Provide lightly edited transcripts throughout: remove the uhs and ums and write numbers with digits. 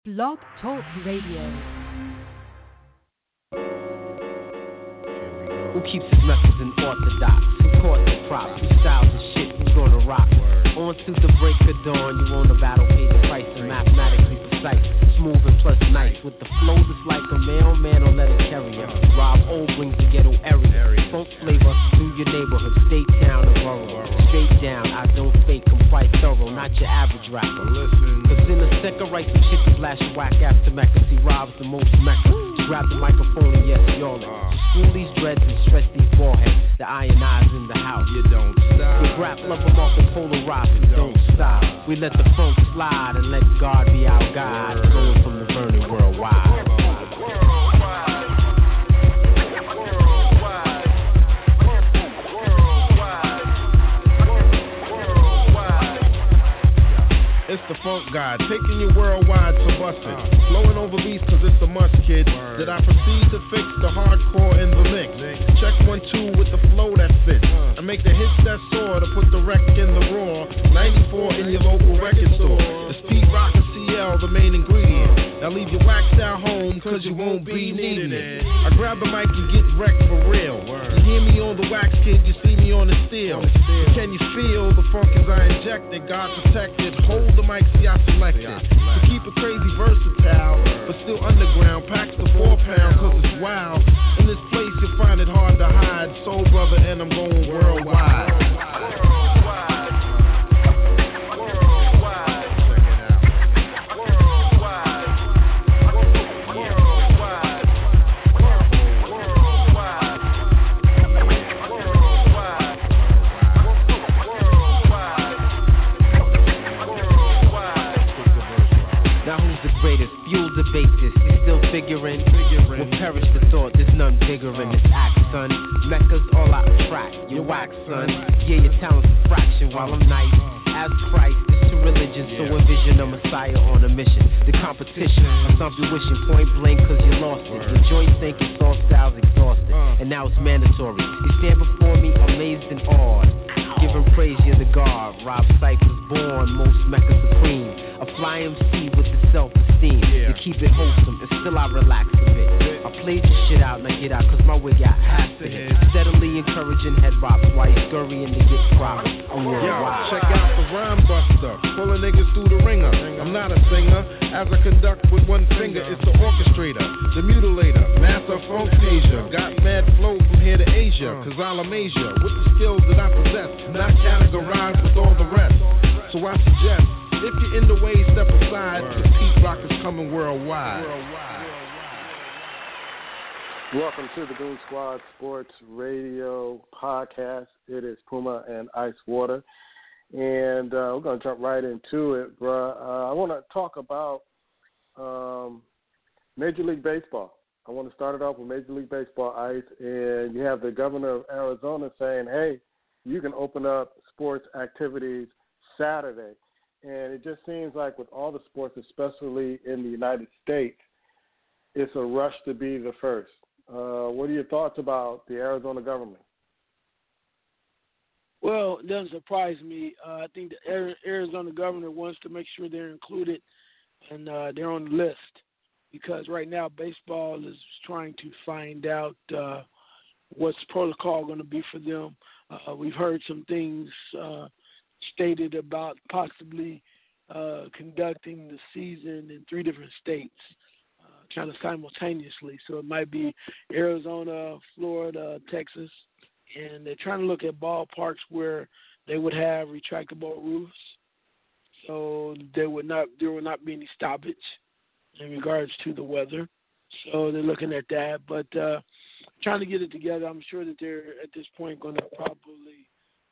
Blog Talk Radio. Who keeps his methods unorthodox? Who caught the props? Who styles the shit? Who's gonna rock? On to the break of dawn, you on the battle, pay the price and mathematically precise. Smooth and plus nice. With the flows, it's like a mailman or letter carrier. Rob O brings the ghetto area. Funk flavor through your neighborhood, state, town, or borough. Straight down, I don't fake, I'm quite thorough, not your average rapper. Cause in a second, right, some shit to blast your whack after Mecca. See, Rob's the most Mecca. Grab the microphone and yes, y'all it. School these dreads and stress these ball heads. The iron eyes in the house. You don't stop. We rap, love them off and polarize. We don't stop. We let the funk slide and let God be our guide. Going from the burning worldwide. It's the funk god, taking you worldwide to bust it. Flowing over beats cause it's a must, kid. Did I proceed to fix the hardcore in the mix? Check 1, 2 with the flow that fits. I make the hits that soar to put the wreck in the raw. 94 in your local record store. It's Pete Rock and CL, the main ingredient. Now leave your wax down home cause you won't be needing it. I grab the mic and get wrecked for real. You hear me on the wax, kid, you see me on the steel. Can you feel the funk as I inject it? God protected, hold the mic, see I selected. To keep it crazy versatile, but still underground. Packs the 4 pound cause it's wild. In this place you'll find it hard to hide. Soul brother and I'm going worldwide. Basis, you still figuring. Will perish the thought, there's none bigger in this act, son. Mecca's all I attract, your wax, son. Yeah, your talent's a fraction while I'm nice. As Christ is to religion, so envision a Messiah on a mission. The competition, I stop you wishing point blank cause you lost it. Your joints thinking soft styles exhausted, and now it's mandatory. You stand before me amazed and awed. Giving praise, you're the God. Rob Sykes was born, most Mecca supreme. A fly MC with the self-esteem. To keep it wholesome, and still I relax a bit. I played your shit out, now get out, cause my wig got half to hit. Steadily encouraging head bops while you scurrying to get proper. I'm worldwide. Check out the rhyme buster, pulling niggas through the ringer. I'm not a singer, as I conduct with one finger. It's the orchestrator, the mutilator, master funktasia. Got mad flow from here to Asia, cause I'll amaze ya with the skills that I possess, not categorized with all the rest. So I suggest, if you're in the way, step aside, cause Pete Rock is coming worldwide. Welcome to the Goon Squad Sports Radio Podcast. It is Puma and Ice Water. And we're going to jump right into it, bruh. I want to talk about Major League Baseball. I want to start it off with Major League Baseball, Ice. And you have the governor of Arizona saying, hey, you can open up sports activities Saturday. And it just seems like with all the sports, especially in the United States, it's a rush to be the first. What are your thoughts about the Arizona government? Well, it doesn't surprise me. I think the Arizona governor wants to make sure they're included and they're on the list because right now baseball is trying to find out what's protocol going to be for them. We've heard some things stated about possibly conducting the season in 3 different states, kind of simultaneously. So it might be Arizona, Florida, Texas, and they're trying to look at ballparks where they would have retractable roofs, so there would not be any stoppage in regards to the weather. So they're looking at that, but trying to get it together. I'm sure that they're at this point going to probably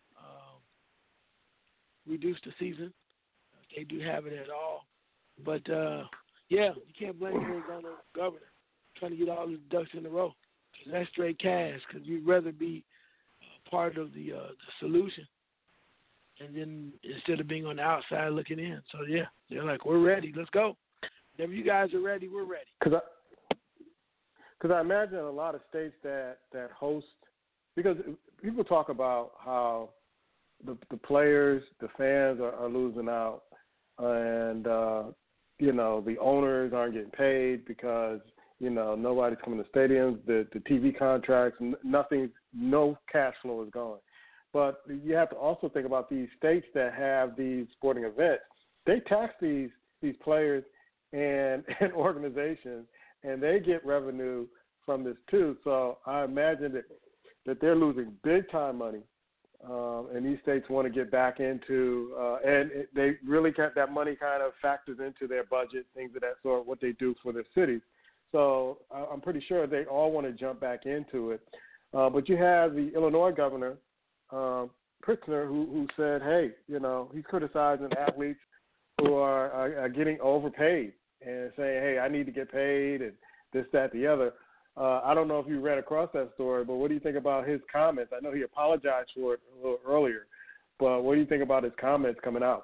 reduce the season if they do have it at all. But yeah, you can't blame the Arizona governor trying to get all the ducks in a row. Cause that's straight cash. Because you'd rather be part of the solution, and then instead of being on the outside looking in. So yeah, they're like, we're ready. Let's go. Whenever you guys are ready, we're ready. Because I imagine a lot of states that host, because people talk about how the players, the fans are losing out, and the owners aren't getting paid because, nobody's coming to stadiums, the TV contracts, nothing, no cash flow is going. But you have to also think about these states that have these sporting events. They tax these players and organizations, and they get revenue from this too. So I imagine that they're losing big time money, and these states want to get back into, they really that money kind of factors into their budget, things of that sort, what they do for their cities. So I'm pretty sure they all want to jump back into it. But you have the Illinois governor, Pritzker, who said, hey, he's criticizing athletes who are getting overpaid and saying, hey, I need to get paid and this, that, the other. I don't know if you read across that story, but what do you think about his comments? I know he apologized for it a little earlier, but what do you think about his comments coming out?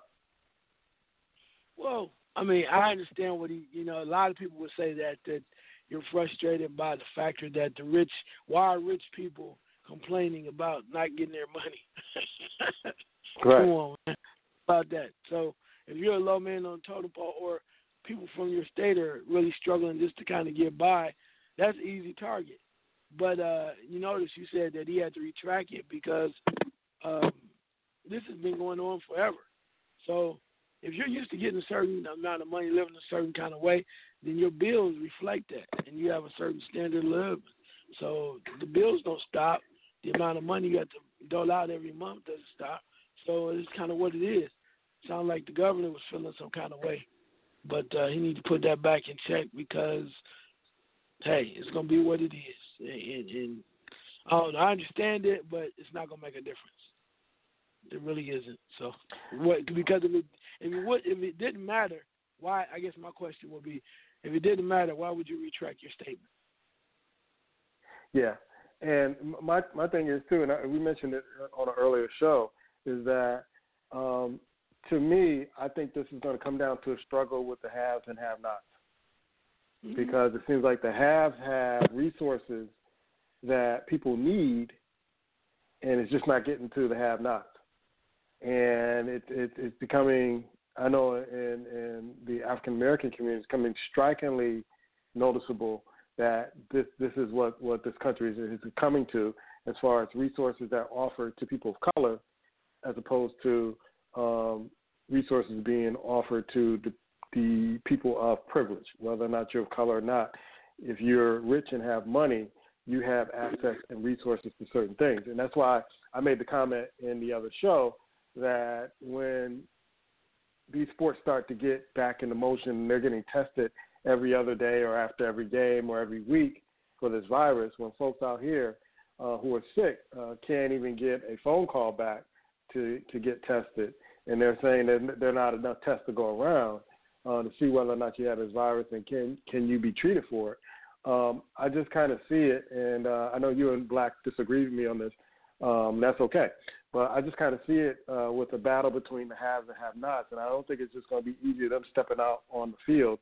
Well, I mean, I understand what a lot of people would say that you're frustrated by the factor that why are rich people complaining about not getting their money? Right. Come on, man, about that. So if you're a low man on the totem pole or people from your state are really struggling just to kind of get by, that's an easy target. But you notice you said that he had to retract it because this has been going on forever. So if you're used to getting a certain amount of money, living a certain kind of way, then your bills reflect that, and you have a certain standard of living. So the bills don't stop. The amount of money you have to dole out every month doesn't stop. So it's kind of what it is. Sounds like the governor was feeling some kind of way. But he needs to put that back in check because, hey, it's going to be what it is. And I understand it, but it's not going to make a difference. It really isn't. So, because if it didn't matter, why? I guess my question would be, if it didn't matter, why would you retract your statement? Yeah, and my thing is too, and we mentioned it on an earlier show, is that to me, I think this is going to come down to a struggle with the haves and have-nots, because it seems like the haves have resources that people need, and it's just not getting to the have-nots. And it's becoming, I know in the African-American community, it's becoming strikingly noticeable that this is what this country is coming to as far as resources that are offered to people of color as opposed to resources being offered to the people of privilege, whether or not you're of color or not. If you're rich and have money, you have access and resources to certain things. And that's why I made the comment in the other show that when these sports start to get back into motion and they're getting tested every other day or after every game or every week for this virus, when folks out here who are sick can't even get a phone call back to get tested, and they're saying that there are not enough tests to go around to see whether or not you have this virus and can you be treated for it. I just kind of see it, and I know you and Black disagree with me on this. That's okay. But I just kind of see it with a battle between the haves and have-nots, and I don't think it's just going to be easy them stepping out on the field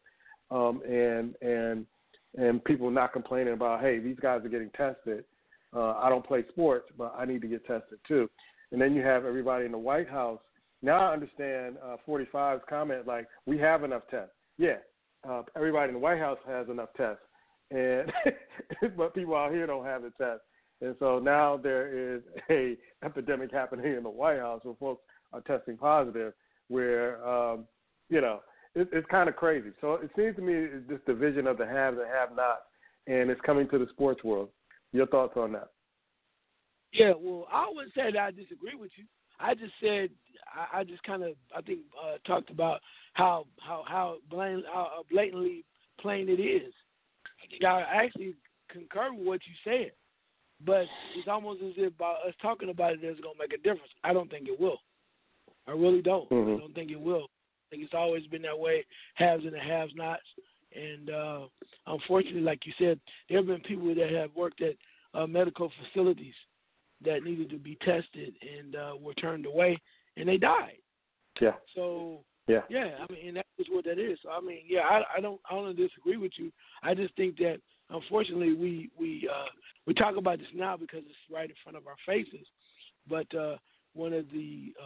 and people not complaining about, hey, these guys are getting tested. I don't play sports, but I need to get tested too. And then you have everybody in the White House. Now I understand 45's comment, like, we have enough tests. Yeah, everybody in the White House has enough tests, and but people out here don't have the tests. And so now there is a epidemic happening in the White House where folks are testing positive, where, it's kind of crazy. So it seems to me this division of the haves and have-nots, and it's coming to the sports world. Your thoughts on that? Yeah, well, I wouldn't say that I disagree with you. I just said I just kind of talked about how blatantly plain it is. I think I actually concur with what you said, but it's almost as if by us talking about it is going to make a difference. I don't think it will. I really don't. I don't think it will. I think it's always been that way, haves and the have-nots. And unfortunately, like you said, there have been people that have worked at medical facilities that needed to be tested and were turned away, and they died. Yeah. So, yeah, I mean, and that's what that is. So, I mean, yeah, I don't disagree with you. I just think that, unfortunately, we talk about this now because it's right in front of our faces. But one of the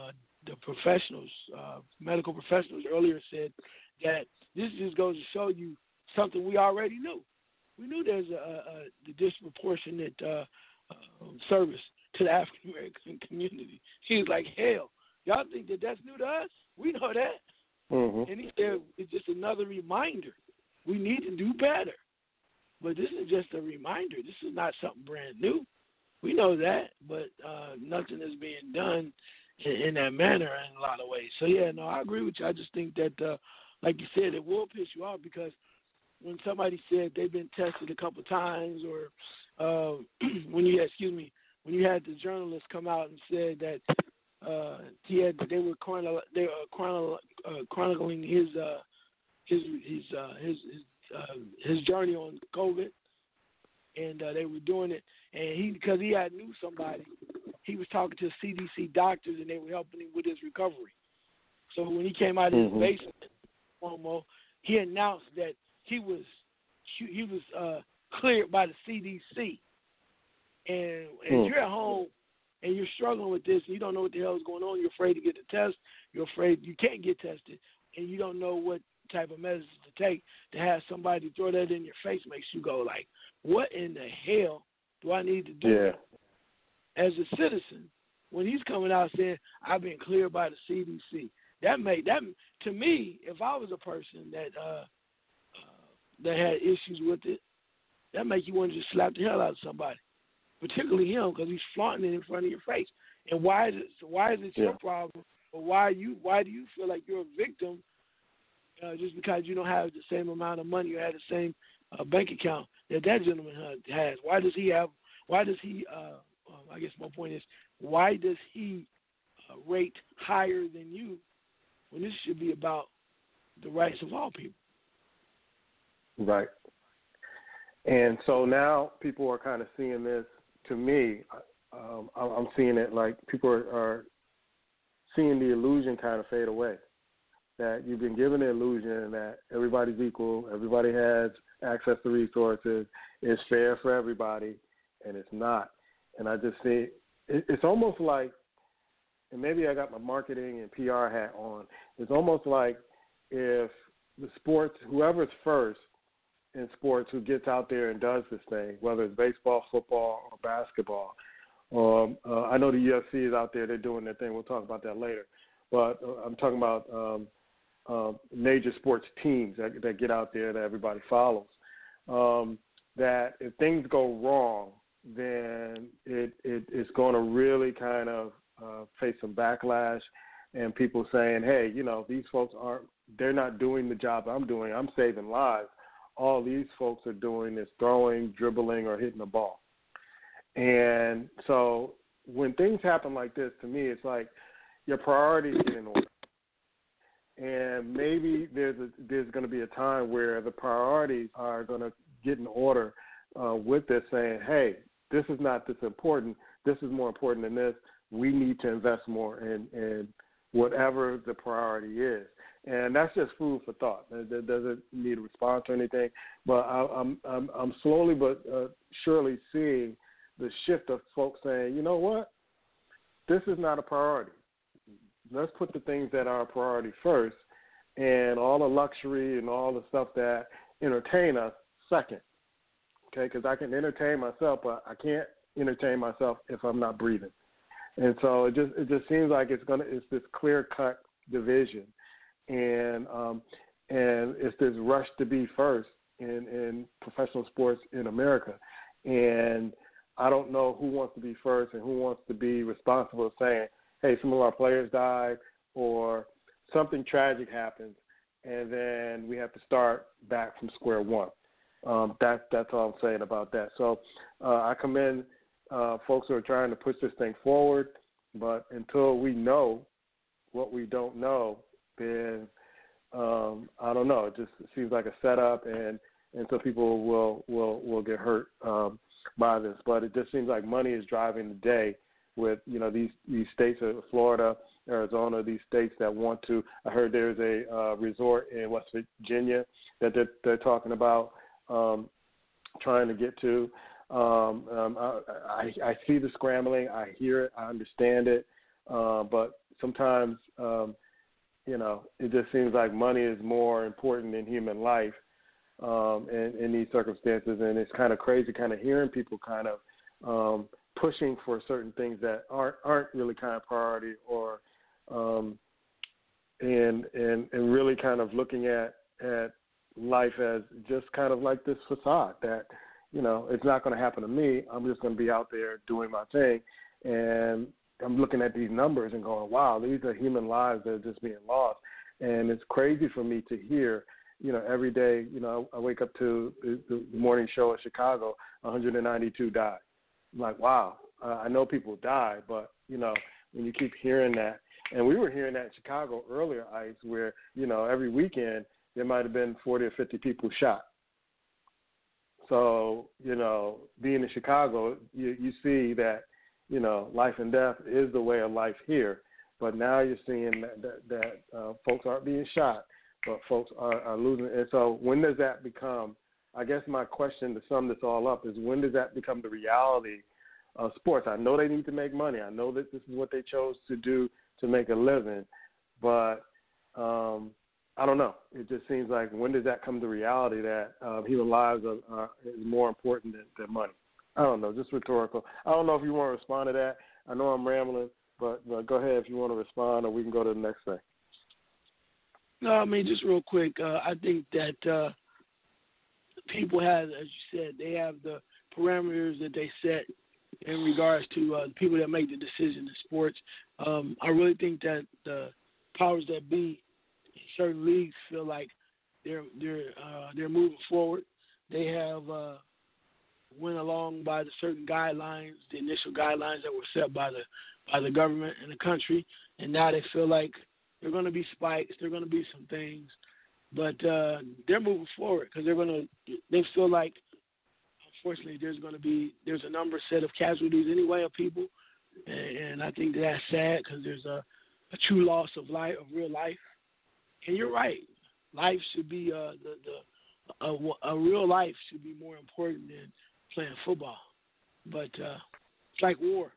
the professionals, medical professionals earlier said that this just goes to show you something we already knew. We knew there's the disproportionate service to the African American community. He was like, hell, y'all think that that's new to us? We know that. Mm-hmm. And he said it's just another reminder. We need to do better. But this is just a reminder. This is not something brand new. We know that, but nothing is being done in that manner in a lot of ways. So, yeah, no, I agree with you. I just think that, like you said, it will piss you off because when somebody said they've been tested a couple times or when you had the journalist come out and said that they were chronicling his journey on COVID, and they were doing it, and because he had knew somebody, he was talking to CDC doctors, and they were helping him with his recovery. So when he came out of his basement, he announced that he was cleared by the CDC, and you're at home and you're struggling with this, and you don't know what the hell is going on. You're afraid to get the test. You're afraid you can't get tested, and you don't know what type of medicine to take. To have somebody throw that in your face makes you go like, what in the hell do I need to do? Yeah. As a citizen, when he's coming out saying, I've been cleared by the CDC, that to me, if I was a person that had issues with it, that make you want to just slap the hell out of somebody, particularly him, because he's flaunting it in front of your face. And why is it your problem? Or why do you feel like you're a victim just because you don't have the same amount of money or have the same bank account that gentleman has? Why does he I guess my point is, why does he rate higher than you when this should be about the rights of all people? Right. And so now people are kind of seeing this. To me, I'm seeing it like people are seeing the illusion kind of fade away. That you've been given the illusion that everybody's equal, everybody has access to resources, it's fair for everybody, and it's not. And I just see it's almost like, and maybe I got my marketing and PR hat on, it's almost like if the sports, whoever's first in sports who gets out there and does this thing, whether it's baseball, football, or basketball, I know the UFC is out there, they're doing their thing, we'll talk about that later, but I'm talking about major sports teams that get out there that everybody follows, that if things go wrong, then it's going to really kind of face some backlash and people saying, hey, these folks they're not doing the job I'm doing. I'm saving lives. All these folks are doing is throwing, dribbling, or hitting the ball. And so when things happen like this, to me, it's like your priorities get in order. And maybe there's going to be a time where the priorities are going to get in order with this, saying, hey, this is not this important. This is more important than this. We need to invest more in whatever the priority is. And that's just food for thought. It doesn't need a response or anything. But I'm slowly but surely seeing the shift of folks saying, you know what, this is not a priority. Let's put the things that are a priority first, and all the luxury and all the stuff that entertain us second. Okay, because I can entertain myself, but I can't entertain myself if I'm not breathing. And so it just seems like it's this clear-cut division, and it's this rush to be first in professional sports in America. And I don't know who wants to be first and who wants to be responsible for saying, hey, some of our players died or something tragic happens, and then we have to start back from square one. That's all I'm saying about that. So I commend folks who are trying to push this thing forward, but until we know what we don't know, then I don't know. It just seems like a setup, and so people will get hurt by this. But it just seems like money is driving the day with these states of Florida, Arizona, these states that want to. I heard there's a resort in West Virginia that they're talking about trying to get to. I see the scrambling. I hear it. I understand it. But sometimes, it just seems like money is more important than human life in these circumstances. And it's kind of crazy kind of hearing people kind of pushing for certain things that aren't really kind of priority, or and really kind of looking at life as just kind of like this facade that, it's not going to happen to me. I'm just going to be out there doing my thing. And I'm looking at these numbers and going, wow, these are human lives that are just being lost. And it's crazy for me to hear, every day, I wake up to the morning show in Chicago, 192 died. I'm like, wow, I know people die, but, when you keep hearing that, and we were hearing that in Chicago earlier, Ice, where, every weekend there might have been 40 or 50 people shot. So, being in Chicago, you see that, life and death is the way of life here. But now you're seeing that folks aren't being shot, but folks are losing. And so when does that become, I guess my question to sum this all up is, when does that become the reality of sports? I know they need to make money. I know that this is what they chose to do to make a living. But I don't know. It just seems like, when does that come to reality that human lives is more important than money? I don't know, just rhetorical. I don't know if you want to respond to that. I know I'm rambling, but go ahead if you want to respond, or we can go to the next thing. No, I mean, just real quick, I think that people have, as you said, they have the parameters that they set in regards to the people that make the decision in sports. I really think that the powers that be in certain leagues feel like they're moving forward. They have went along by the certain guidelines, the initial guidelines that were set by the government and the country, and now they feel like there are going to be spikes, there are going to be some things, but they're moving forward because they feel like, unfortunately, there's a number set of casualties anyway of people, and I think that's sad because there's a true loss of life, of real life. And you're right, life should be a real life should be more important than playing football. But it's like war.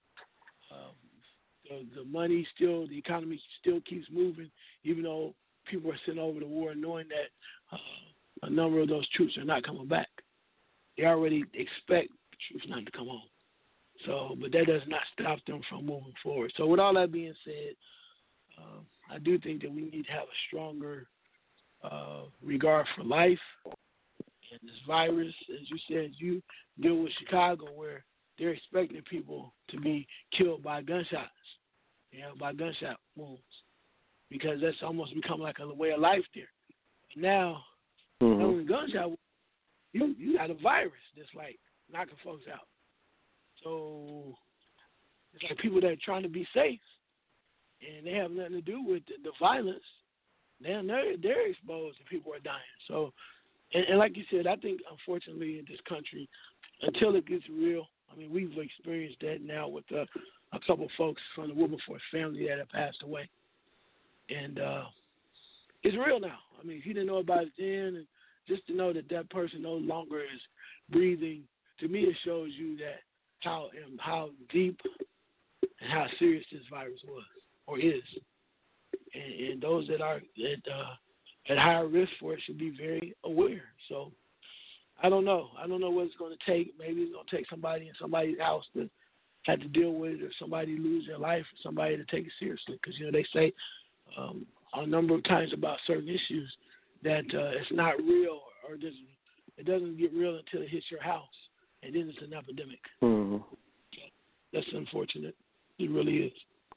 The money still, the economy still keeps moving, even though people are sent over to war knowing that a number of those troops are not coming back. They already expect the troops not to come home. So, but that does not stop them from moving forward. So with all that being said, I do think that we need to have a stronger regard for life and this virus. As you said, you deal with Chicago where they're expecting people to be killed by gunshots, by gunshot wounds, because that's almost become like a way of life there. Now, knowing gunshot wounds, you got a virus that's like knocking folks out. So it's like people that are trying to be safe, and they have nothing to do with the violence. They're exposed and people are dying. So, and like you said, I think unfortunately in this country, until it gets real, I mean, we've experienced that now with a couple of folks from the Wilberforce family that have passed away. And it's real now. I mean, if you didn't know about it then, and just to know that that person no longer is breathing, to me it shows you that how deep and how serious this virus was or is. And those that are at higher risk for it should be very aware. So I don't know. I don't know what it's going to take. Maybe it's going to take somebody in somebody's house to have to deal with it, or somebody lose their life, or somebody to take it seriously. Because, they say a number of times about certain issues that it's not real, or it doesn't get real until it hits your house, and then it's an epidemic. Mm-hmm. That's unfortunate. It really is.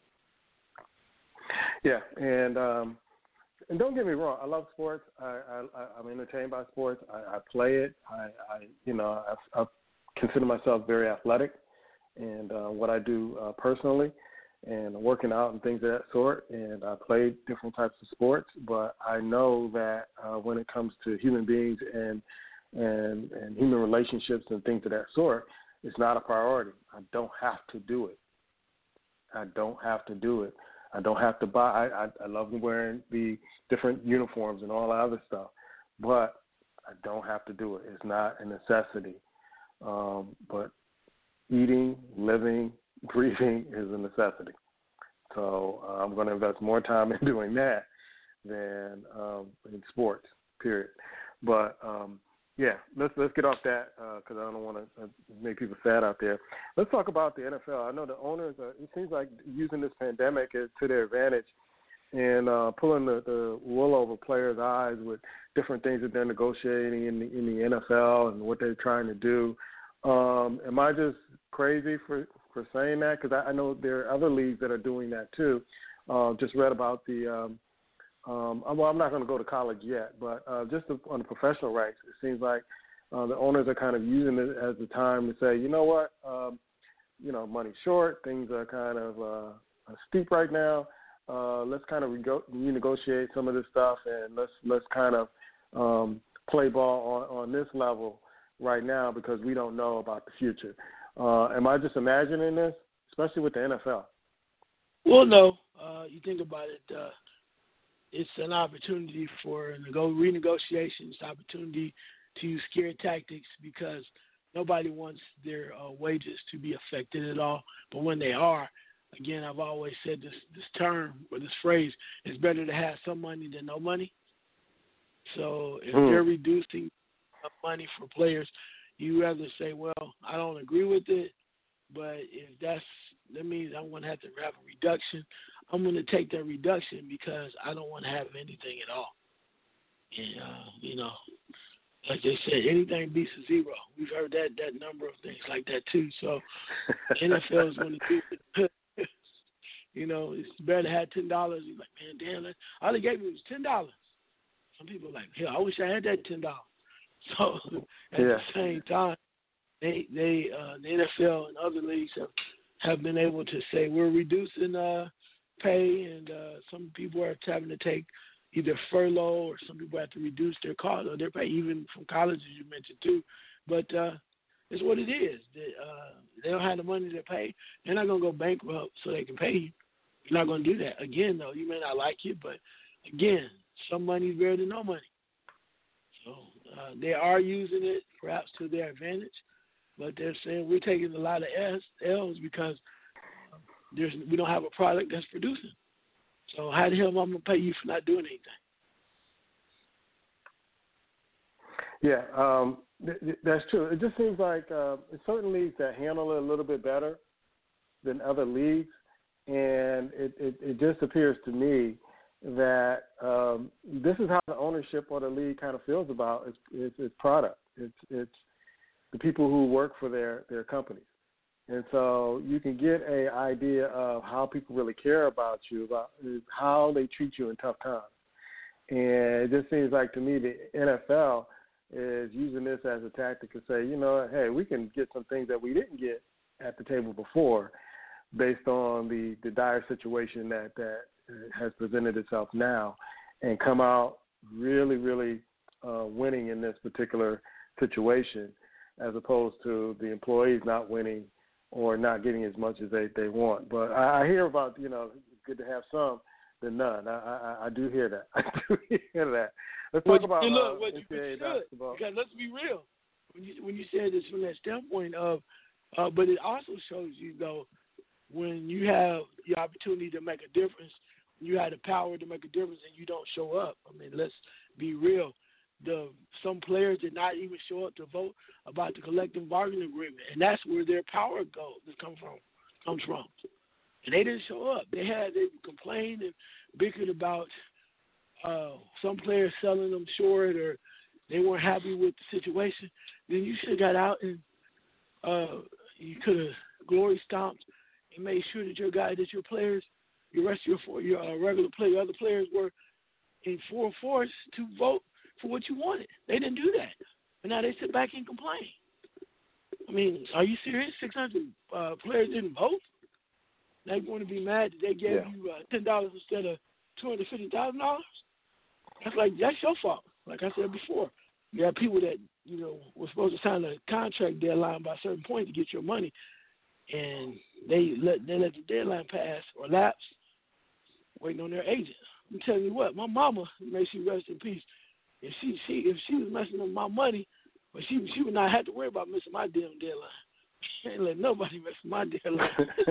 Yeah, and don't get me wrong. I love sports. I'm entertained by sports. I play it. I consider myself very athletic, and what I do personally, and working out and things of that sort. And I play different types of sports, but I know that when it comes to human beings and human relationships and things of that sort, it's not a priority. I don't have to do it. I don't have to buy. I love wearing the different uniforms and all that other stuff, but I don't have to do it. It's not a necessity. But eating, living, breathing is a necessity. So I'm going to invest more time in doing that than in sports, period. But, let's get off that because I don't want to make people sad out there. Let's talk about the NFL. I know the owners, it seems like using this pandemic to their advantage and pulling the wool over players' eyes with different things that they're negotiating in the NFL and what they're trying to do. Am I just crazy for saying that? Because I know there are other leagues that are doing that too. Just read about the I'm not going to go to college yet, but just on the professional ranks, it seems like the owners are kind of using it as the time to say, you know what, money's short, things are kind of steep right now. Let's kind of renegotiate some of this stuff, and let's kind of play ball on this level right now because we don't know about the future. Am I just imagining this, especially with the NFL? Well, no. You think about it, it's an opportunity for renegotiations, opportunity to use scare tactics because nobody wants their wages to be affected at all. But when they are, again, I've always said this term or this phrase, it's better to have some money than no money. So if they're reducing money for players, you rather say, well, I don't agree with it, but if that means I'm going to have to have a reduction, I'm going to take that reduction because I don't want to have anything at all. And, like they said, anything beats a zero. We've heard that number of things like that too. So NFL is going to do it. It's better to have $10. You're like, man, damn, all they gave me was $10. Some people are like, hell, I wish I had that $10. So at the same time, the NFL and other leagues have been able to say we're reducing pay, and some people are having to take either furlough or some people have to reduce their cost or their pay, even from colleges you mentioned too. But it's what it is. They don't have the money to pay. They're not going to go bankrupt so they can pay you. You're not going to do that. Again, though, you may not like it, but again, some money is better than no money. So they are using it perhaps to their advantage, but they're saying we're taking a lot of L's because we don't have a product that's producing. So how the hell am I going to pay you for not doing anything? Yeah, that's true. It just seems like certain leagues that handle it a little bit better than other leagues, and it just appears to me that this is how the ownership or the league kind of feels about its product. It's the people who work for their companies. And so you can get an idea of how people really care about you, about how they treat you in tough times. And it just seems like to me the NFL is using this as a tactic to say, hey, we can get some things that we didn't get at the table before based on the dire situation that has presented itself now and come out really, really winning in this particular situation as opposed to the employees not winning or not getting as much as they want. But I hear about, it's good to have some than none. I do hear that. I do hear that. Let's talk about NCAA basketball. Because let's be real. When you said this from that standpoint of, but it also shows you, though, when you have the opportunity to make a difference, you have the power to make a difference and you don't show up. I mean, let's be real. Some players did not even show up to vote about the collective bargaining agreement, and that's where their power comes from. And they didn't show up. They complained and bickered about some players selling them short or they weren't happy with the situation. Then you should have got out and you could have glory stomped and made sure that your players, your rest of your regular players, other players were in full force to vote for what you wanted. They didn't do that. And now they sit back and complain. I mean, are you serious? 600 players didn't vote? They're going to be mad that they gave you $10 instead of $250,000? That's your fault. Like I said before, you have people that, were supposed to sign a contract deadline by a certain point to get your money, and they let the deadline pass or lapse waiting on their agent. I'm telling you what, my mama, may she rest in peace, if she was messing up my money, but she would not have to worry about missing my damn deadline. can't let nobody mess with my deadline.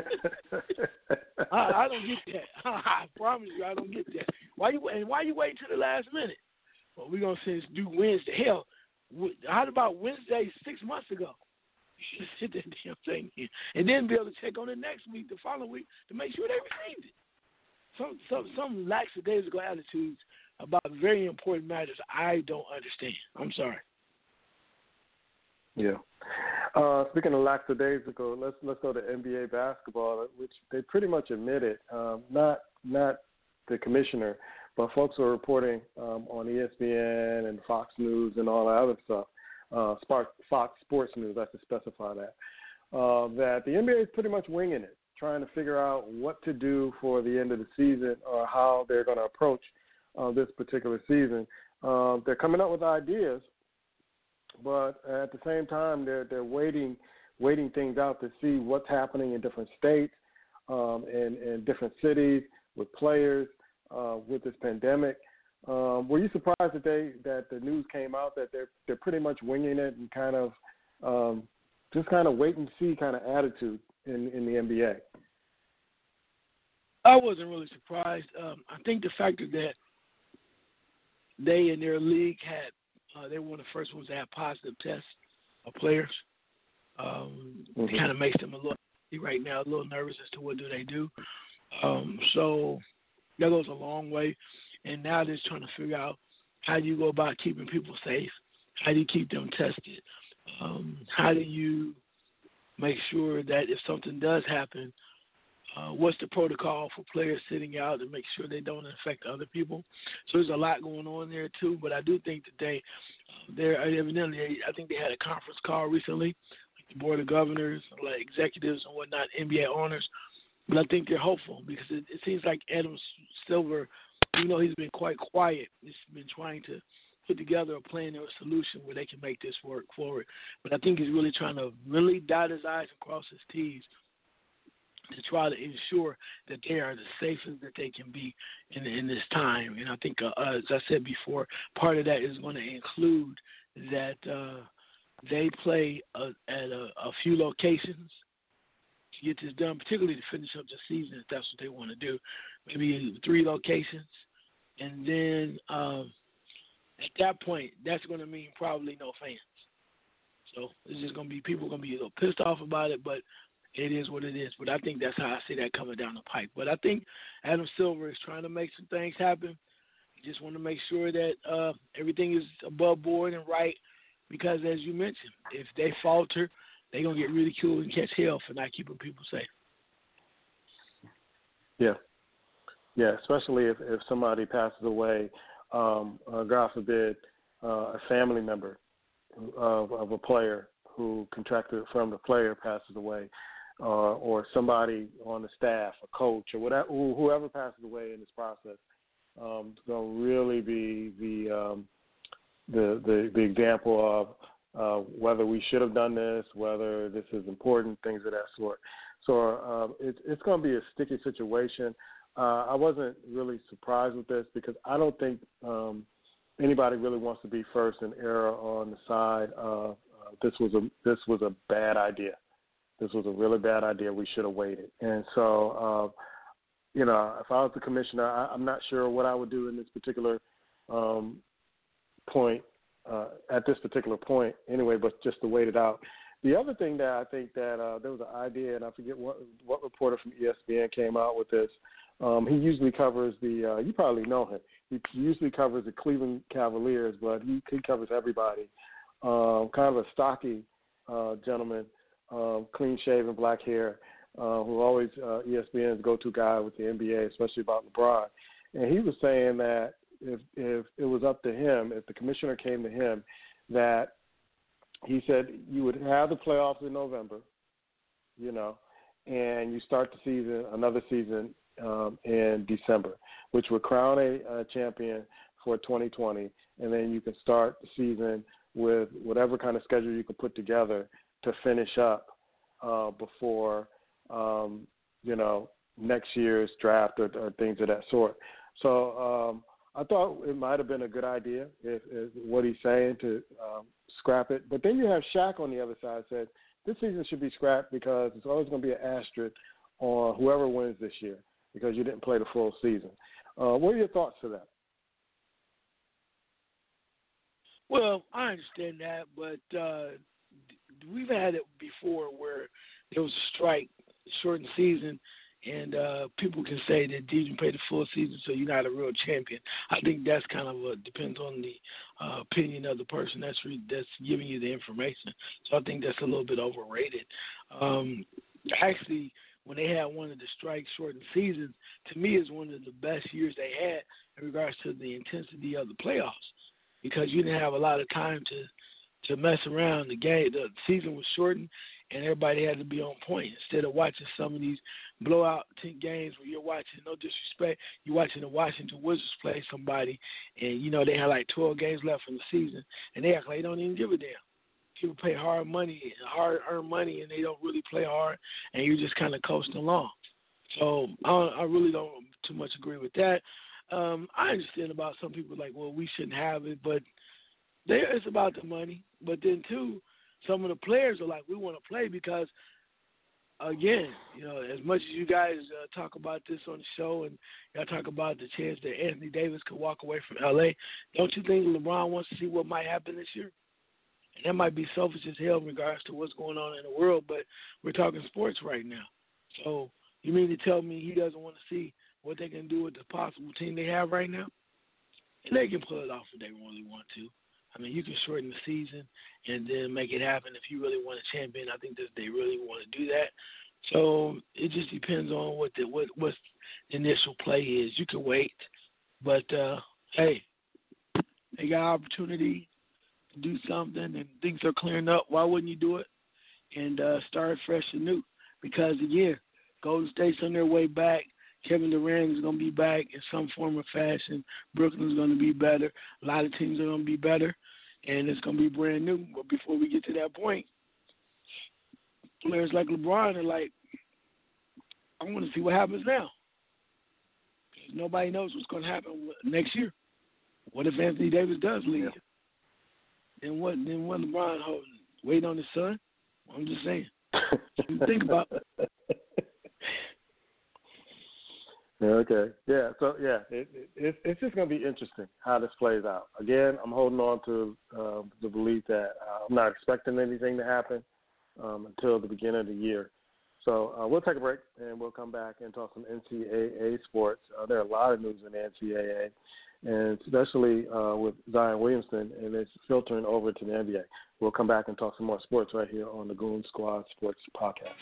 I don't get that. I promise you, I don't get that. Why you waiting till the last minute? Well, we're gonna do Wednesday. Hell, how about Wednesday 6 months ago? You should have hit that damn thing in, and then be able to check on it next week, the following week, to make sure they received it. Some lackadaisical attitudes about very important matters I don't understand. I'm sorry. Yeah. Speaking of lackadaisical, let's go to NBA basketball, which they pretty much admitted, not the commissioner, but folks are reporting on ESPN and Fox News and all that other stuff, Fox Sports News, I have to specify that, that the NBA is pretty much winging it, trying to figure out what to do for the end of the season or how they're going to approach this particular season. They're coming up with ideas, but at the same time, they're waiting things out to see what's happening in different states and different cities with players with this pandemic. Were you surprised that the news came out that they're pretty much winging it and kind of just kind of wait and see kind of attitude in the NBA? I wasn't really surprised. I think the factor that they in their league had, they were one of the first ones to have positive tests of players. It kind of makes them a little nervous as to what do they do. So that goes a long way. And now they're just trying to figure out how do you go about keeping people safe? How do you keep them tested? How do you make sure that if something does happen, what's the protocol for players sitting out to make sure they don't infect other people? So there's a lot going on there too. But I do think that I think they had a conference call recently, like the board of governors, like executives and whatnot, NBA owners. But I think they're hopeful because it seems like Adam Silver, even though he's been quite quiet, he's been trying to put together a plan or a solution where they can make this work forward. But I think he's really trying to really dot his I's and cross his T's to try to ensure that they are the safest that they can be in this time. And I think, as I said before, part of that is going to include that they play at a few locations to get this done, particularly to finish up the season if that's what they want to do. Maybe 3 locations. And then at that point, that's going to mean probably no fans. So it's just going to be people going to be a little pissed off about it, but it is what it is. But I think that's how I see that coming down the pipe. But I think Adam Silver is trying to make some things happen. He just want to make sure that everything is above board and right because, as you mentioned, if they falter, they're going to get ridiculed and catch hell for not keeping people safe. Yeah. Yeah, especially if somebody passes away, God forbid, a family member of a player who contracted it from the player passes away, or somebody on the staff, a coach, or whatever, whoever passes away in this process, it's going to really be the example of whether we should have done this, whether this is important, things of that sort. So it's going to be a sticky situation. I wasn't really surprised with this because I don't think anybody really wants to be first and err on the side of this was a bad idea. This was a really bad idea. We should have waited. And so, if I was the commissioner, I'm not sure what I would do in this particular point, at this particular point anyway, but just to wait it out. The other thing that I think that there was an idea, and I forget what reporter from ESPN came out with this. He usually covers you probably know him. He usually covers the Cleveland Cavaliers, but he covers everybody. Kind of a stocky gentleman, clean-shaven, black hair, who always ESPN's go-to guy with the NBA, especially about LeBron. And he was saying that if it was up to him, if the commissioner came to him, that he said you would have the playoffs in November, and you start the season, another season, in December, which would crown a champion for 2020, and then you can start the season with whatever kind of schedule you can put together to finish up before next year's draft or things of that sort. So I thought it might have been a good idea if what he's saying to scrap it. But then you have Shaq on the other side said this season should be scrapped because it's always going to be an asterisk on whoever wins this year because you didn't play the full season. What are your thoughts to that? Well, I understand that, but we've had it before where there was a strike, shortened season, and people can say that you didn't play the full season, so you're not a real champion. I think that's kind of depends on the opinion of the person that's giving you the information. So I think that's a little bit overrated. Actually, when they had one of the strike shortened seasons, to me is one of the best years they had in regards to the intensity of the playoffs because you didn't have a lot of time to mess around. The season was shortened, and everybody had to be on point instead of watching some of these blowout games where you're watching, no disrespect, you're watching the Washington Wizards play somebody, and, they had like 12 games left in the season, and they act like they don't even give a damn. People pay hard-earned money, and they don't really play hard, and you're just kind of coasting along. So I really don't too much agree with that. I understand about some people like, well, we shouldn't have it, but it's about the money. But then, too, some of the players are like, we want to play because, again, as much as you guys talk about this on the show and y'all talk about the chance that Anthony Davis could walk away from L.A., don't you think LeBron wants to see what might happen this year? And that might be selfish as hell in regards to what's going on in the world, but we're talking sports right now. So you mean to tell me he doesn't want to see what they can do with the possible team they have right now? And they can pull it off if they really want to. I mean, you can shorten the season and then make it happen if you really want a champion. I think that they really want to do that. So it just depends on what's the initial play is. You can wait, but hey, they got opportunity to do something and things are clearing up. Why wouldn't you do it and start fresh and new? Because again, Golden State's on their way back. Kevin Durant is going to be back in some form or fashion. Brooklyn's going to be better. A lot of teams are going to be better, and it's going to be brand new. But before we get to that point, players like LeBron are like, I want to see what happens now. Because nobody knows what's going to happen next year. What if Anthony Davis does leave? Then what LeBron holding? Waiting on his son? I'm just saying. Think about it. Okay. Yeah. So it's just going to be interesting how this plays out. Again, I'm holding on to the belief that I'm not expecting anything to happen until the beginning of the year. So we'll take a break and we'll come back and talk some NCAA sports. There are a lot of news in the NCAA, and especially with Zion Williamson, and it's filtering over to the NBA. We'll come back and talk some more sports right here on the Goon Squad Sports Podcast.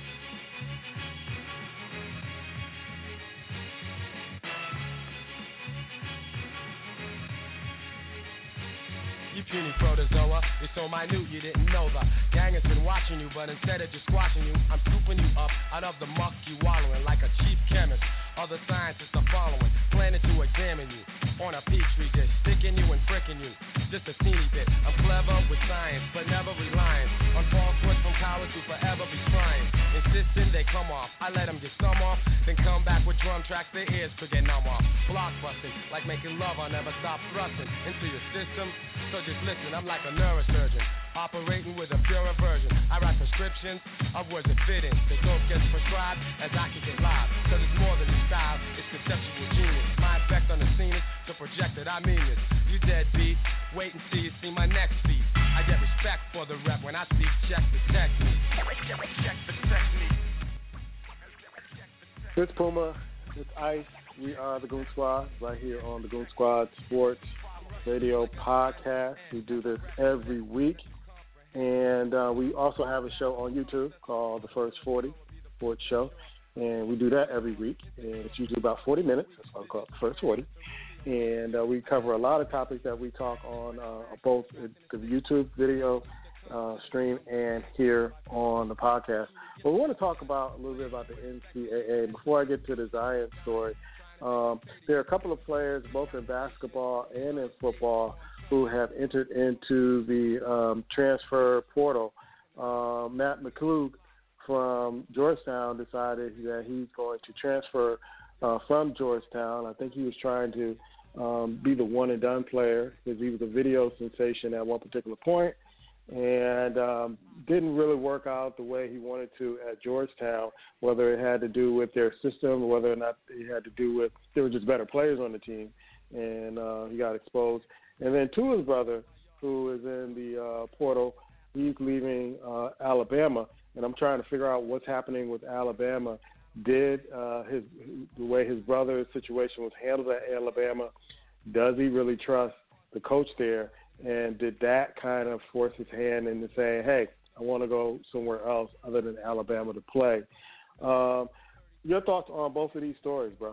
You puny protozoa, you're so minute you didn't know the gang has been watching you, but instead of just squashing you, I'm scooping you up out of the muck you wallowing like a chief chemist. Other scientists are following, planning to examine you on a petri dish, sticking you and pricking you. Just a teeny bit. I'm clever with science, but never relying on falsehoods from cowards who forever be trying. Insisting they come off, I let them get some off, then come back with drum tracks their ears could get numb off. Blockbusting, like making love, I never stop thrusting into your system. So just listen, I'm like a neurosurgeon, operating with a pure aversion. I write prescriptions of words that fit in. The dope gets prescribed as I kick it live. Cause it's more than the style, it's conceptual genius. My effect on the scene is to project it, I mean this. You deadbeat, wait and see you see my next feat. I get respect for the rep when I speak, check the technique. Check the technique. It's Puma, it's Ice. We are the Goon Squad right here on the Goon Squad Sports Radio Podcast. We do this every week, and we also have a show on YouTube called The First 40 Sports Show, and we do that every week, and it's usually about 40 minutes. That's why we call it The First 40, and we cover a lot of topics that we talk on both the YouTube video stream and here on the podcast. But we want to talk about a little bit about the NCAA. Before I get to the Zion story, there are a couple of players, both in basketball and in football, who have entered into the transfer portal. Matt McClure from Georgetown decided that he's going to transfer from Georgetown. I think he was trying to be the one-and-done player because he was a video sensation at one particular point. and didn't really work out the way he wanted to at Georgetown, whether it had to do with their system or whether or not it had to do with there were just better players on the team, and he got exposed. And then Tua's brother, who is in the portal, he's leaving Alabama, and I'm trying to figure out what's happening with Alabama. Did the way his brother's situation was handled at Alabama, does he really trust the coach there? And did that kind of force his hand into saying, hey, I want to go somewhere else other than Alabama to play? Your thoughts on both of these stories, bro?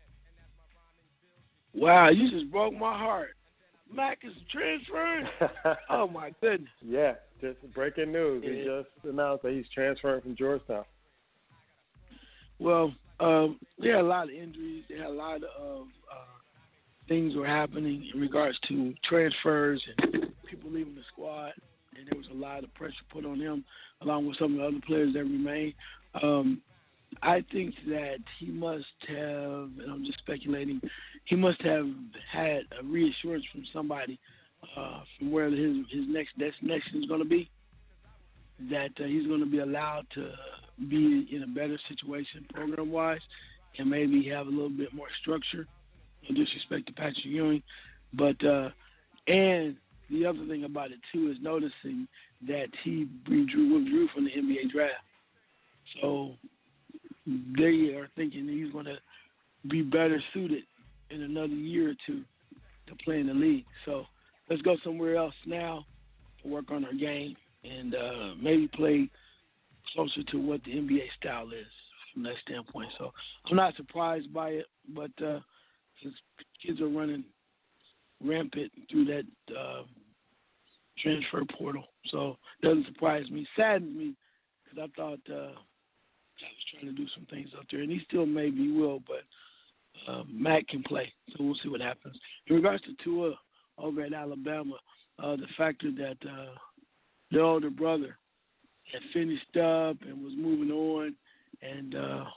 Wow, you just broke my heart. Mac is transferring? Oh, my goodness. Yeah, just breaking news. He just announced that he's transferring from Georgetown. Well, they had a lot of injuries. They had a lot of things were happening in regards to transfers and people leaving the squad, and there was a lot of pressure put on him along with some of the other players that remain. I think that he must have, and I'm just speculating, he must have had a reassurance from somebody from where his next destination is going to be, that he's going to be allowed to be in a better situation program-wise and maybe have a little bit more structure. No disrespect to Patrick Ewing. But and the other thing about it, too, is noticing that he withdrew from the NBA draft. So they are thinking that he's going to be better suited in another year or two to play in the league. So let's go somewhere else now to work on our game and maybe play closer to what the NBA style is from that standpoint. So I'm not surprised by it, but his kids are running rampant through that transfer portal. So it doesn't surprise me. Saddens me because I thought I was trying to do some things out there, and he still maybe will, but Mac can play. So we'll see what happens. In regards to Tua over at Alabama, the factor that the older brother had finished up and was moving on, and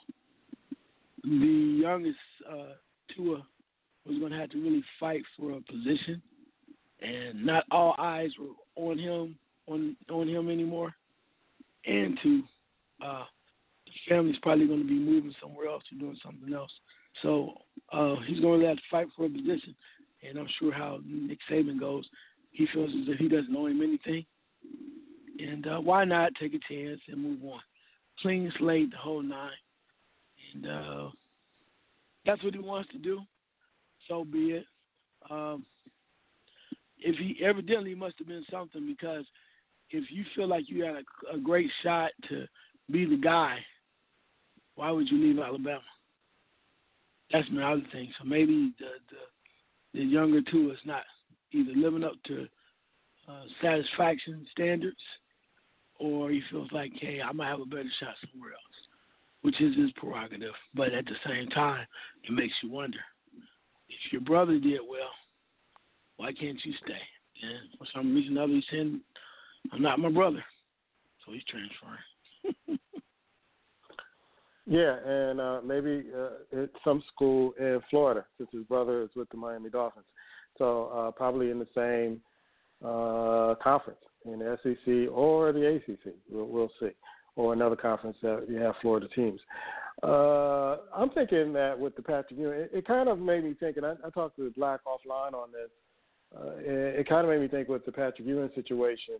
the youngest Tua was going to have to really fight for a position, and not all eyes were on him anymore. And the family's probably going to be moving somewhere else or doing something else. So he's going to have to fight for a position, and I'm sure how Nick Saban goes, he feels as if he doesn't owe him anything. And why not take a chance and move on? Clean slate, the whole nine. And that's what he wants to do. So be it. If he evidently must have been something, because if you feel like you had a great shot to be the guy, why would you leave Alabama? That's my other thing. So maybe the younger Tua is not either living up to satisfaction standards, or he feels like, hey, I might have a better shot somewhere else, which is his prerogative. But at the same time, it makes you wonder, if your brother did well, why can't you stay? And for some reason or other, he's saying, I'm not my brother, so he's transferring. Yeah, and maybe at some school in Florida, since his brother is with the Miami Dolphins. So probably in the same conference, in the SEC or the ACC. We'll see. Or another conference that you have Florida teams. I'm thinking that with the Patrick Ewing, it kind of made me think, and I talked to Black offline on this, it kind of made me think with the Patrick Ewing situation,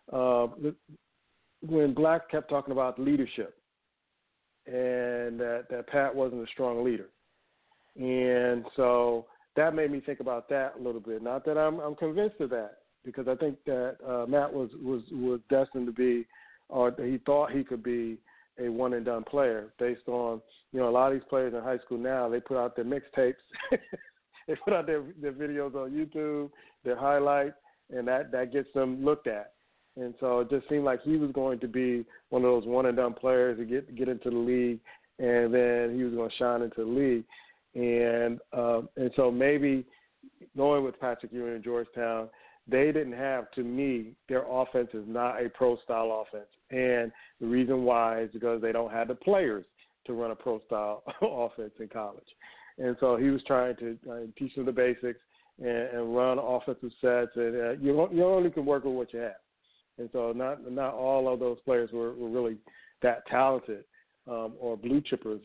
when Black kept talking about leadership, and that Pat wasn't a strong leader. And so that made me think about that a little bit. Not that I'm convinced of that, because I think that Matt was destined to be, or he thought he could be, a one-and-done player based on, a lot of these players in high school now, they put out their mixtapes. They put out their videos on YouTube, their highlights, and that gets them looked at. And so it just seemed like he was going to be one of those one-and-done players to get into the league, and then he was going to shine into the league. And so maybe going with Patrick Ewing in Georgetown, they didn't have, to me, their offense is not a pro-style offense. And the reason why is because they don't have the players to run a pro-style offense in college. And so he was trying to teach them the basics and run offensive sets. And you only can work with what you have. And so not all of those players were really that talented or blue chippers,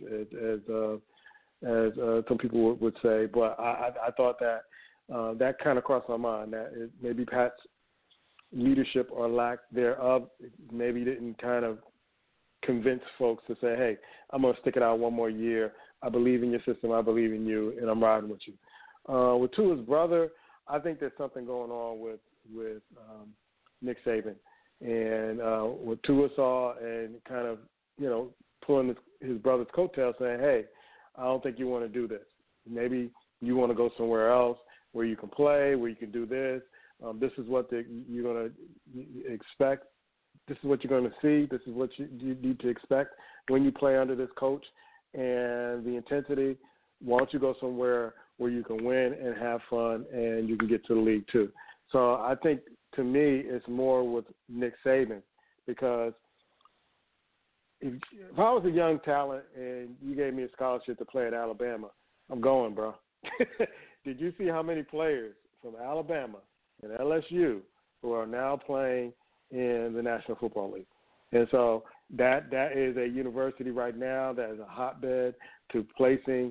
as some people would say. But I thought that that kind of crossed my mind, that maybe Pat's leadership or lack thereof maybe didn't kind of convince folks to say, hey, I'm going to stick it out one more year. I believe in your system. I believe in you, and I'm riding with you. With Tua's brother, I think there's something going on with Nick Saban. And what Tua saw and kind of, pulling his brother's coattails saying, hey, I don't think you want to do this. Maybe you want to go somewhere else where you can play, where you can do this. This is what you're going to expect. This is what you're going to see. This is what you need to expect when you play under this coach. And the intensity, why don't you go somewhere where you can win and have fun and you can get to the league too. So I think, to me, it's more with Nick Saban, because if I was a young talent and you gave me a scholarship to play at Alabama, I'm going, bro. Did you see how many players from Alabama and LSU who are now playing in the National Football League? And so that is a university right now that is a hotbed to placing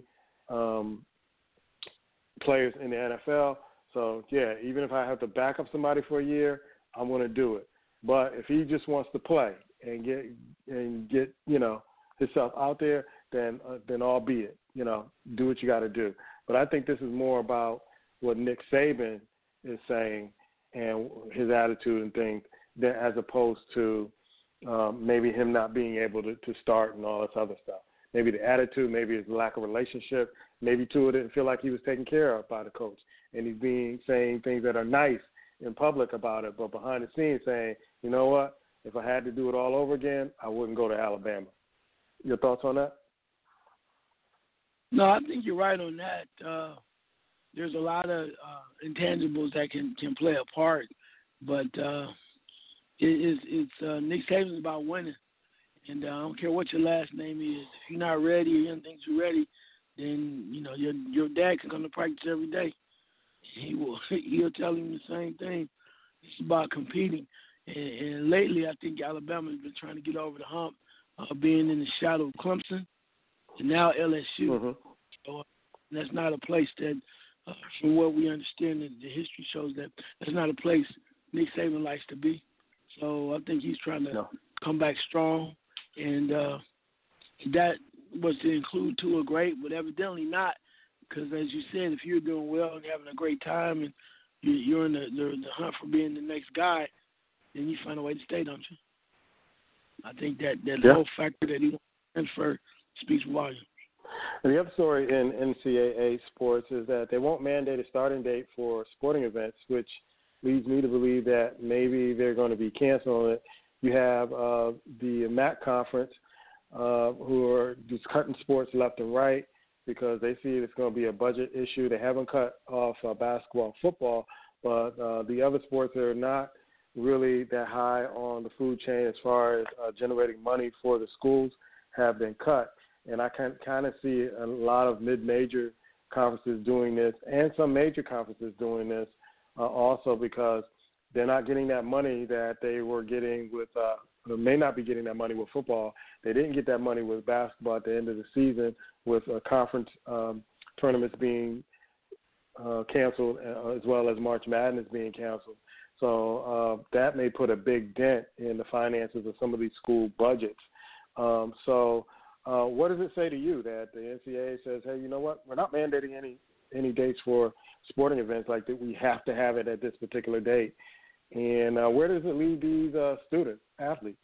players in the NFL. So, yeah, even if I have to back up somebody for a year, I'm going to do it. But if he just wants to play and get himself out there, then albeit, do what you got to do. But I think this is more about what Nick Saban is saying and his attitude and things, as opposed to maybe him not being able to start and all this other stuff. Maybe the attitude, maybe his lack of relationship, maybe Tua didn't feel like he was taken care of by the coach, and he's saying things that are nice in public about it, but behind the scenes saying, you know what, if I had to do it all over again, I wouldn't go to Alabama. Your thoughts on that? No, I think you're right on that. There's a lot of intangibles that can play a part, but it's Nick Saban's about winning. And I don't care what your last name is. If you're not ready or you don't think you're ready, then your dad can come to practice every day. He'll tell him the same thing. It's about competing. And lately, I think Alabama's been trying to get over the hump, being in the shadow of Clemson and now LSU. Mm-hmm. So that's not a place that, from what we understand, the history shows that that's not a place Nick Saban likes to be. So I think he's trying to come back strong. And that was to include Tua great, but evidently not, because as you said, if you're doing well and having a great time and you're in the hunt for being the next guy, then you find a way to stay, don't you? I think that whole factor that he wants to transfer speaks volumes. And the other story in NCAA sports is that they won't mandate a starting date for sporting events, which leads me to believe that maybe they're going to be canceling it. You have the MAC conference who are just cutting sports left and right because they see it's going to be a budget issue. They haven't cut off basketball, football, but the other sports that are not really that high on the food chain as far as generating money for the schools have been cut. And I can kind of see a lot of mid-major conferences doing this and some major conferences doing this also because they're not getting that money that they were getting with may not be getting that money with football. They didn't get that money with basketball at the end of the season with conference tournaments being canceled as well as March Madness being canceled. So that may put a big dent in the finances of some of these school budgets. What does it say to you that the NCAA says, hey, you know what, we're not mandating any dates for sporting events like that. We have to have it at this particular date. And where does it leave these students, athletes?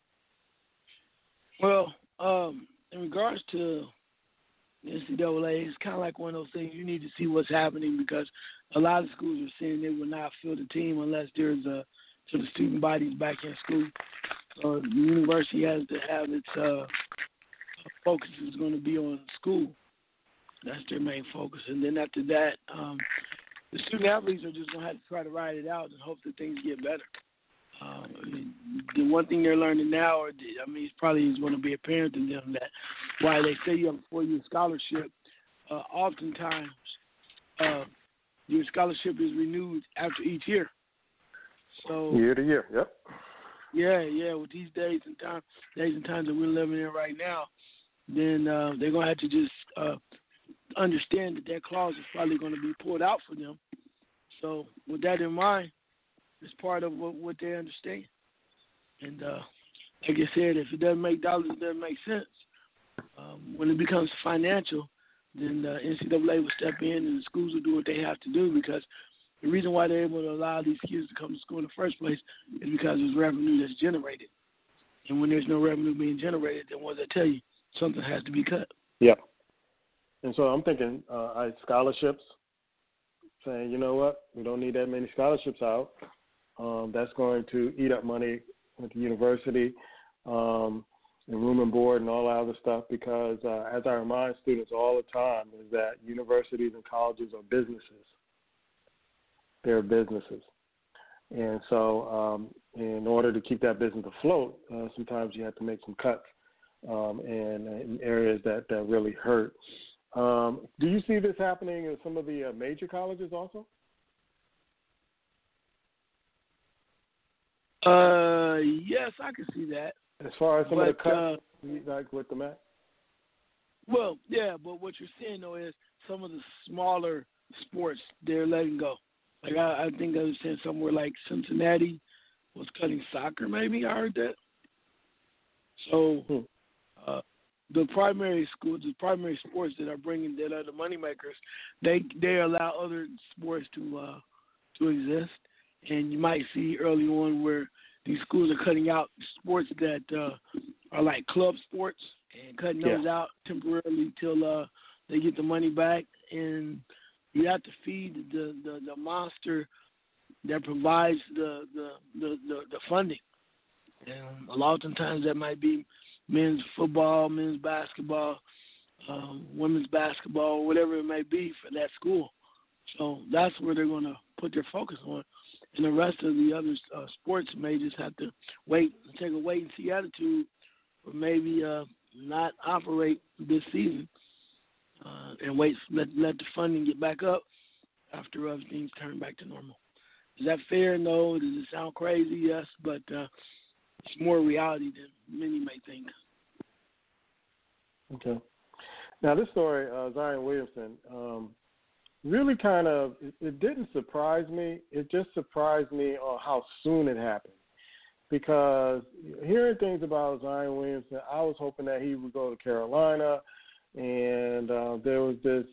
Well, in regards to the NCAA, it's kind of like one of those things. You need to see what's happening because a lot of schools are saying they will not field a team unless there's the student bodies back in school. The university has to have its focus is going to be on school. That's their main focus. And then after that, the student athletes are just going to have to try to ride it out and hope that things get better. The one thing they're learning now, it's probably going to be apparent to them that while they say you have a 4-year scholarship, oftentimes your scholarship is renewed after each year. So year to year, yep. Yeah. With these days and times that we're living in right now, then they're gonna have to just understand that clause is probably going to be pulled out for them. So with that in mind, it's part of what they understand. And like I said, if it doesn't make dollars, it doesn't make sense. When it becomes financial, then the NCAA will step in and the schools will do what they have to do, because the reason why they're able to allow these kids to come to school in the first place is because there's revenue that's generated. And when there's no revenue being generated, then what does that tell you? Something has to be cut. Yep. And so I'm thinking scholarships, saying, you know what, we don't need that many scholarships out. That's going to eat up money at the university, and room and board and all that other stuff, because as I remind students all the time, is that universities and colleges are businesses. They're businesses. And so in order to keep that business afloat, sometimes you have to make some cuts in areas that really hurt. Do you see this happening in some of the major colleges also? Yes, I can see that. As far as some of the cuts, like with the MAC? Well, yeah, but what you're seeing, though, is some of the smaller sports they're letting go. Like I think I was saying somewhere like Cincinnati was cutting soccer, maybe. I heard that. So the primary schools, the primary sports that are the moneymakers, they allow other sports to exist. And you might see early on where these schools are cutting out sports that are like club sports and cutting those out temporarily till they get the money back. And you have to feed the monster that provides the funding. And a lot of times that might be men's football, men's basketball, women's basketball, whatever it may be for that school. So that's where they're going to put their focus on. And the rest of the other sports may just have to take a wait-and-see attitude, or maybe not operate this season and let the funding get back up after everything's turned back to normal. Is that fair? No. Does it sound crazy? Yes, but it's more reality than many may think. Okay. Now, this story, Zion Williamson, really kind of, it didn't surprise me. It just surprised me on how soon it happened. Because hearing things about Zion Williamson, I was hoping that he would go to Carolina, and there was this,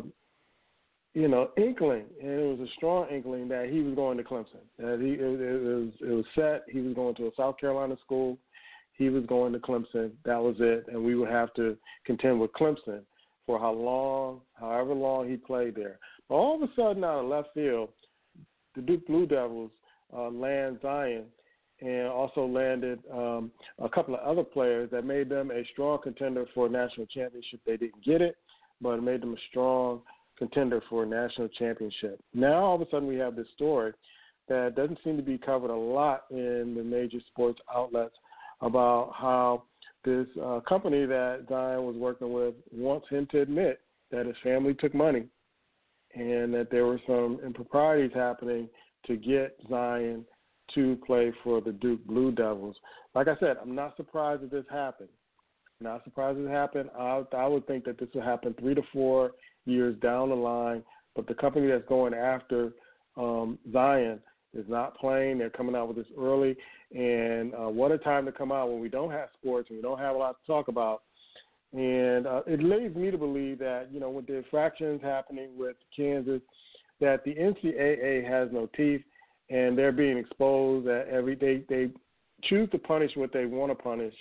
inkling, and it was a strong inkling that he was going to Clemson. That it was set. He was going to a South Carolina school. He was going to Clemson. That was it, and we would have to contend with Clemson for however long he played there. But all of a sudden, out of left field, the Duke Blue Devils land Zion, and also landed a couple of other players that made them a strong contender for a national championship. They didn't get it, but it made them a strong contender for a national championship. Now, all of a sudden, we have this story that doesn't seem to be covered a lot in the major sports outlets about how this company that Zion was working with wants him to admit that his family took money and that there were some improprieties happening to get Zion to play for the Duke Blue Devils. Like I said, I'm not surprised that this happened. Not surprised it happened. I would think that this will happen 3 to 4 years down the line, but the company that's going after Zion is not playing. They're coming out with this early, and what a time to come out when we don't have sports and we don't have a lot to talk about. And it leads me to believe that, with the infractions happening with Kansas, that the NCAA has no teeth, and they're being exposed. That they choose to punish what they want to punish,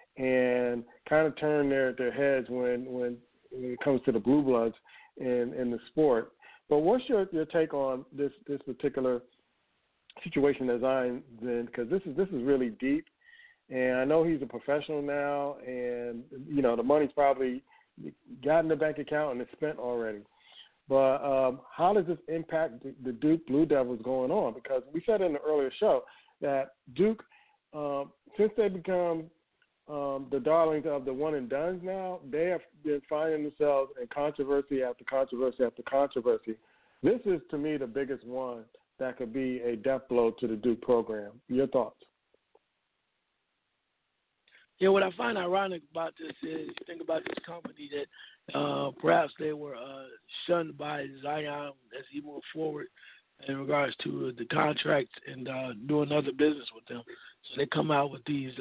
and kind of turn their heads when it comes to the blue bloods in the sport. But what's your take on this particular situation that Zion's in? Because this is really deep, and I know he's a professional now, and the money's probably got in the bank account and it's spent already. But how does this impact the Duke Blue Devils going on? Because we said in the earlier show that Duke, since they become the darlings of the one and dones now, they have been finding themselves in controversy after controversy after controversy. This is, to me, the biggest one that could be a death blow to the Duke program. Your thoughts? Yeah, what I find ironic about this is, you think about this company that perhaps they were shunned by Zion as he moved forward in regards to the contracts and doing other business with them. So they come out with these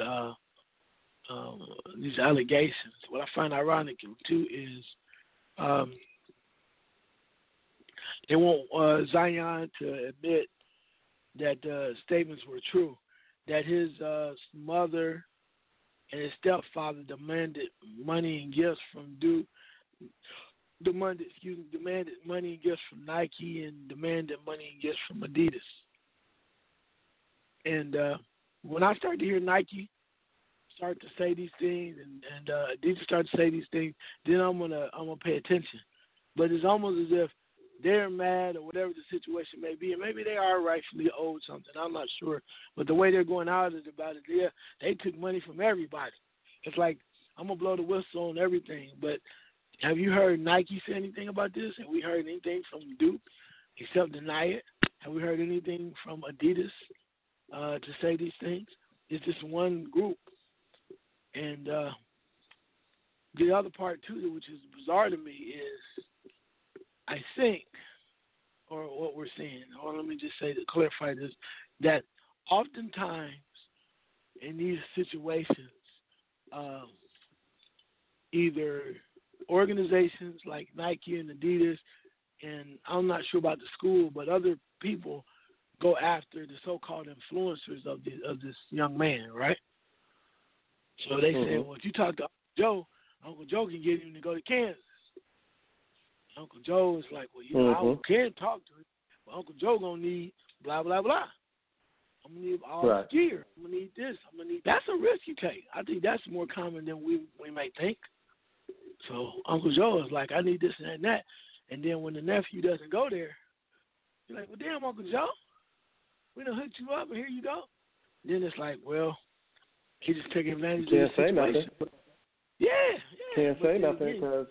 allegations. What I find ironic too is they want Zion to admit that the statements were true, that his mother and his stepfather demanded money and gifts from Duke, demanded money and gifts from Nike, and demanded money and gifts from Adidas. And when I started to hear Nike start to say these things and Adidas start to say these things, then I'm gonna pay attention. But it's almost as if they're mad or whatever the situation may be, and maybe they are rightfully owed something. I'm not sure. But the way they're going out about it, they took money from everybody. It's like, I'm going to blow the whistle on everything. But have you heard Nike say anything about this? Have we heard anything from Duke except deny it? Have we heard anything from Adidas to say these things? It's just one group. And the other part, too, which is bizarre to me, is I think, or what we're seeing, or let me just say to clarify this, that oftentimes in these situations, either organizations like Nike and Adidas, and I'm not sure about the school, but other people go after the so-called influencers of this young man, right? So they say, well, if you talk to Uncle Joe can get him to go to Kansas. Uncle Joe is like, well, you know, I can't talk to him, but Uncle Joe gonna need blah blah blah. I'm gonna need all this gear. I'm gonna need this. I'm gonna need. That's a risk you take. I think that's more common than we may think. So Uncle Joe is like, I need this and that, and then when the nephew doesn't go there, you're like, well, damn, Uncle Joe, we done hooked you up, and here you go. Then it's like, well, he just taking advantage of the situation. Nothing. Yeah. Can't say nothing because,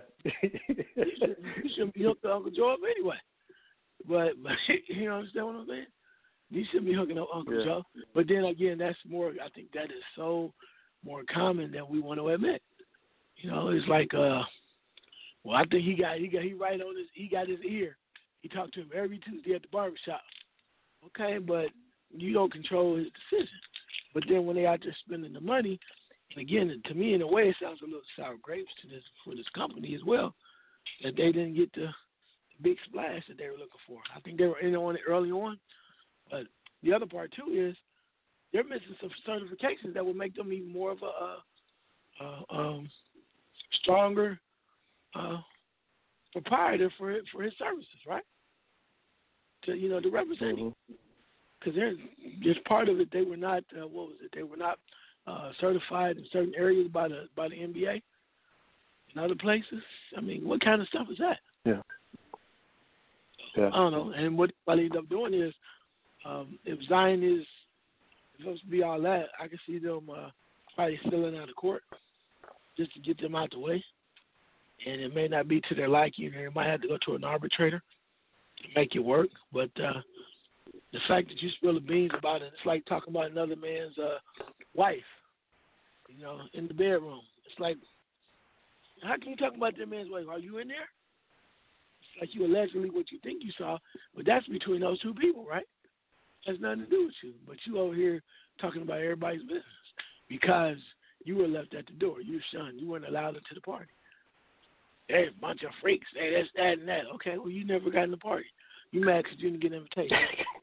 you shouldn't be hooked to Uncle Joe up anyway. But you understand what I'm saying? You shouldn't be hooking up Uncle Joe. But then again, that's more. I think that is so more common than we want to admit. You know, it's like, well, I think he right on his. He got his ear. He talked to him every Tuesday at the barbershop. Okay, but you don't control his decision. But then when they out there spending the money. And again, to me, in a way, it sounds a little sour grapes for this company as well, that they didn't get the big splash that they were looking for. I think they were in on it early on, but the other part too is they're missing some certifications that will make them even more of a stronger proprietor for his services, right? To represent him, because there's part of it they were not. They were not. Certified in certain areas by the NBA and other places. I mean, what kind of stuff is that? Yeah. I don't know. And what they end up doing is, if Zion is supposed to be all that, I can see them probably stealing out of court just to get them out the way. And it may not be to their liking, or they might have to go to an arbitrator to make it work. But the fact that you spill the beans about it, it's like talking about another man's wife, in the bedroom. It's like, how can you talk about that man's wife? Are you in there? It's like you allegedly what you think you saw, but that's between those two people, right? Has nothing to do with you. But you over here talking about everybody's business because you were left at the door. You were shunned. You weren't allowed into the party. Hey, a bunch of freaks. Hey, that's that and that. Okay, well, you never got in the party. You mad because you didn't get an invitation.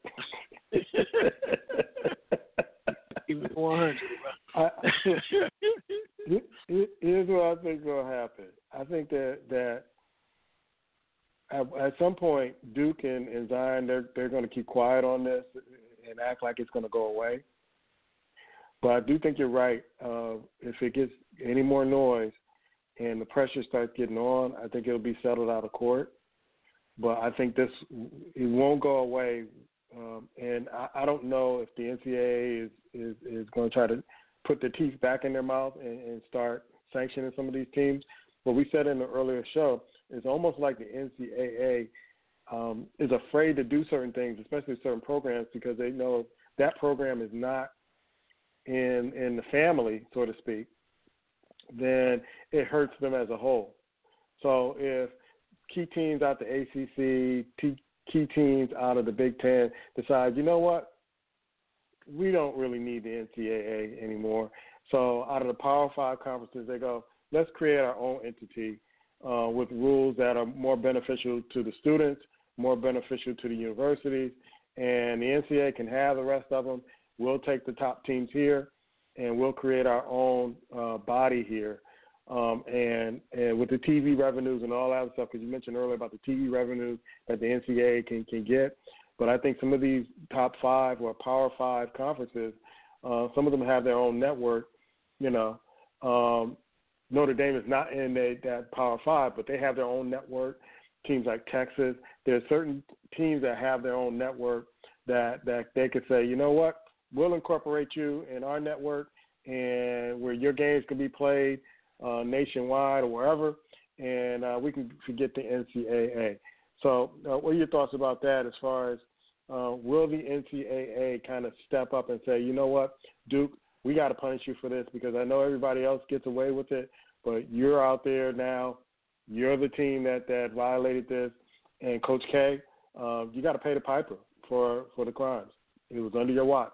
Even 100, bro. Here's what I think will happen. I think that at some point, Duke and Zion, they're going to keep quiet on this and act like it's going to go away. But I do think you're right. If it gets any more noise and the pressure starts getting on, I think it'll be settled out of court. But I think it won't go away. And I don't know if the NCAA is going to try to put their teeth back in their mouth and start sanctioning some of these teams. But we said in the earlier show, it's almost like the NCAA is afraid to do certain things, especially certain programs, because they know that program is not in the family, so to speak, then it hurts them as a whole. So if key teams out the ACC, key teams out of the Big Ten decide, you know what, we don't really need the NCAA anymore. So out of the Power 5 conferences, they go, let's create our own entity with rules that are more beneficial to the students, more beneficial to the universities, and the NCAA can have the rest of them. We'll take the top teams here, and we'll create our own body here. And with the TV revenues and all that stuff, because you mentioned earlier about the TV revenues that the NCAA can get. But I think some of these top 5 or Power 5 conferences, some of them have their own network. Notre Dame is not in that Power 5, but they have their own network. Teams like Texas, there's certain teams that have their own network that they could say, you know what, we'll incorporate you in our network, and where your games can be played nationwide or wherever, and we can forget the NCAA. So what are your thoughts about that as far as will the NCAA kind of step up and say, you know what, Duke, we got to punish you for this because I know everybody else gets away with it, but you're out there now. You're the team that violated this. And Coach K, you got to pay the piper for the crimes. It was under your watch.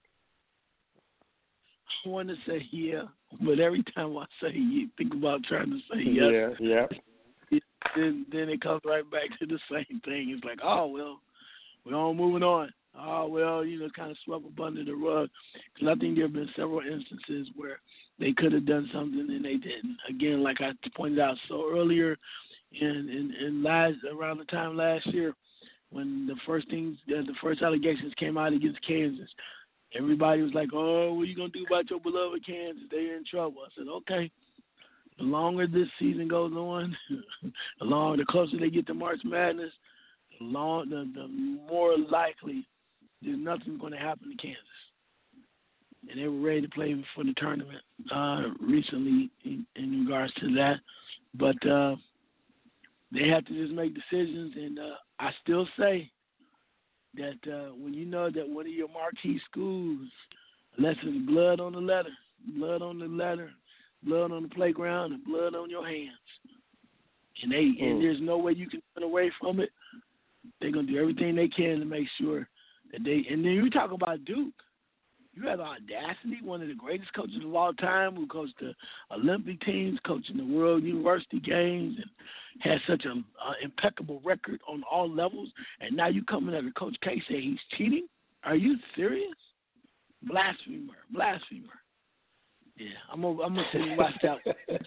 I want to say yeah, but every time I say you think about trying to say yes. Yeah. Then it comes right back to the same thing. It's like, oh, well, we're all moving on. Oh, well, kind of swept up under the rug. Because I think there have been several instances where they could have done something and they didn't. Again, like I pointed out so earlier around the time last year when the first allegations came out against Kansas, everybody was like, oh, what are you going to do about your beloved Kansas? They're in trouble. I said, okay. The longer this season goes on, the closer they get to March Madness, the more likely there's nothing going to happen to Kansas. And they were ready to play for the tournament recently in regards to that. But they have to just make decisions. And I still say that when you know that one of your marquee schools, unless it's blood on the letter, blood on the playground, and blood on your hands, and there's no way you can run away from it, they're going to do everything they can to make sure that they – and then you talk about Duke. You have audacity, one of the greatest coaches of all time who coached the Olympic teams, coaching the World University Games, and has such an impeccable record on all levels, and now you coming at Coach K saying he's cheating? Are you serious? Blasphemer. Yeah, I'm gonna sit and watch that.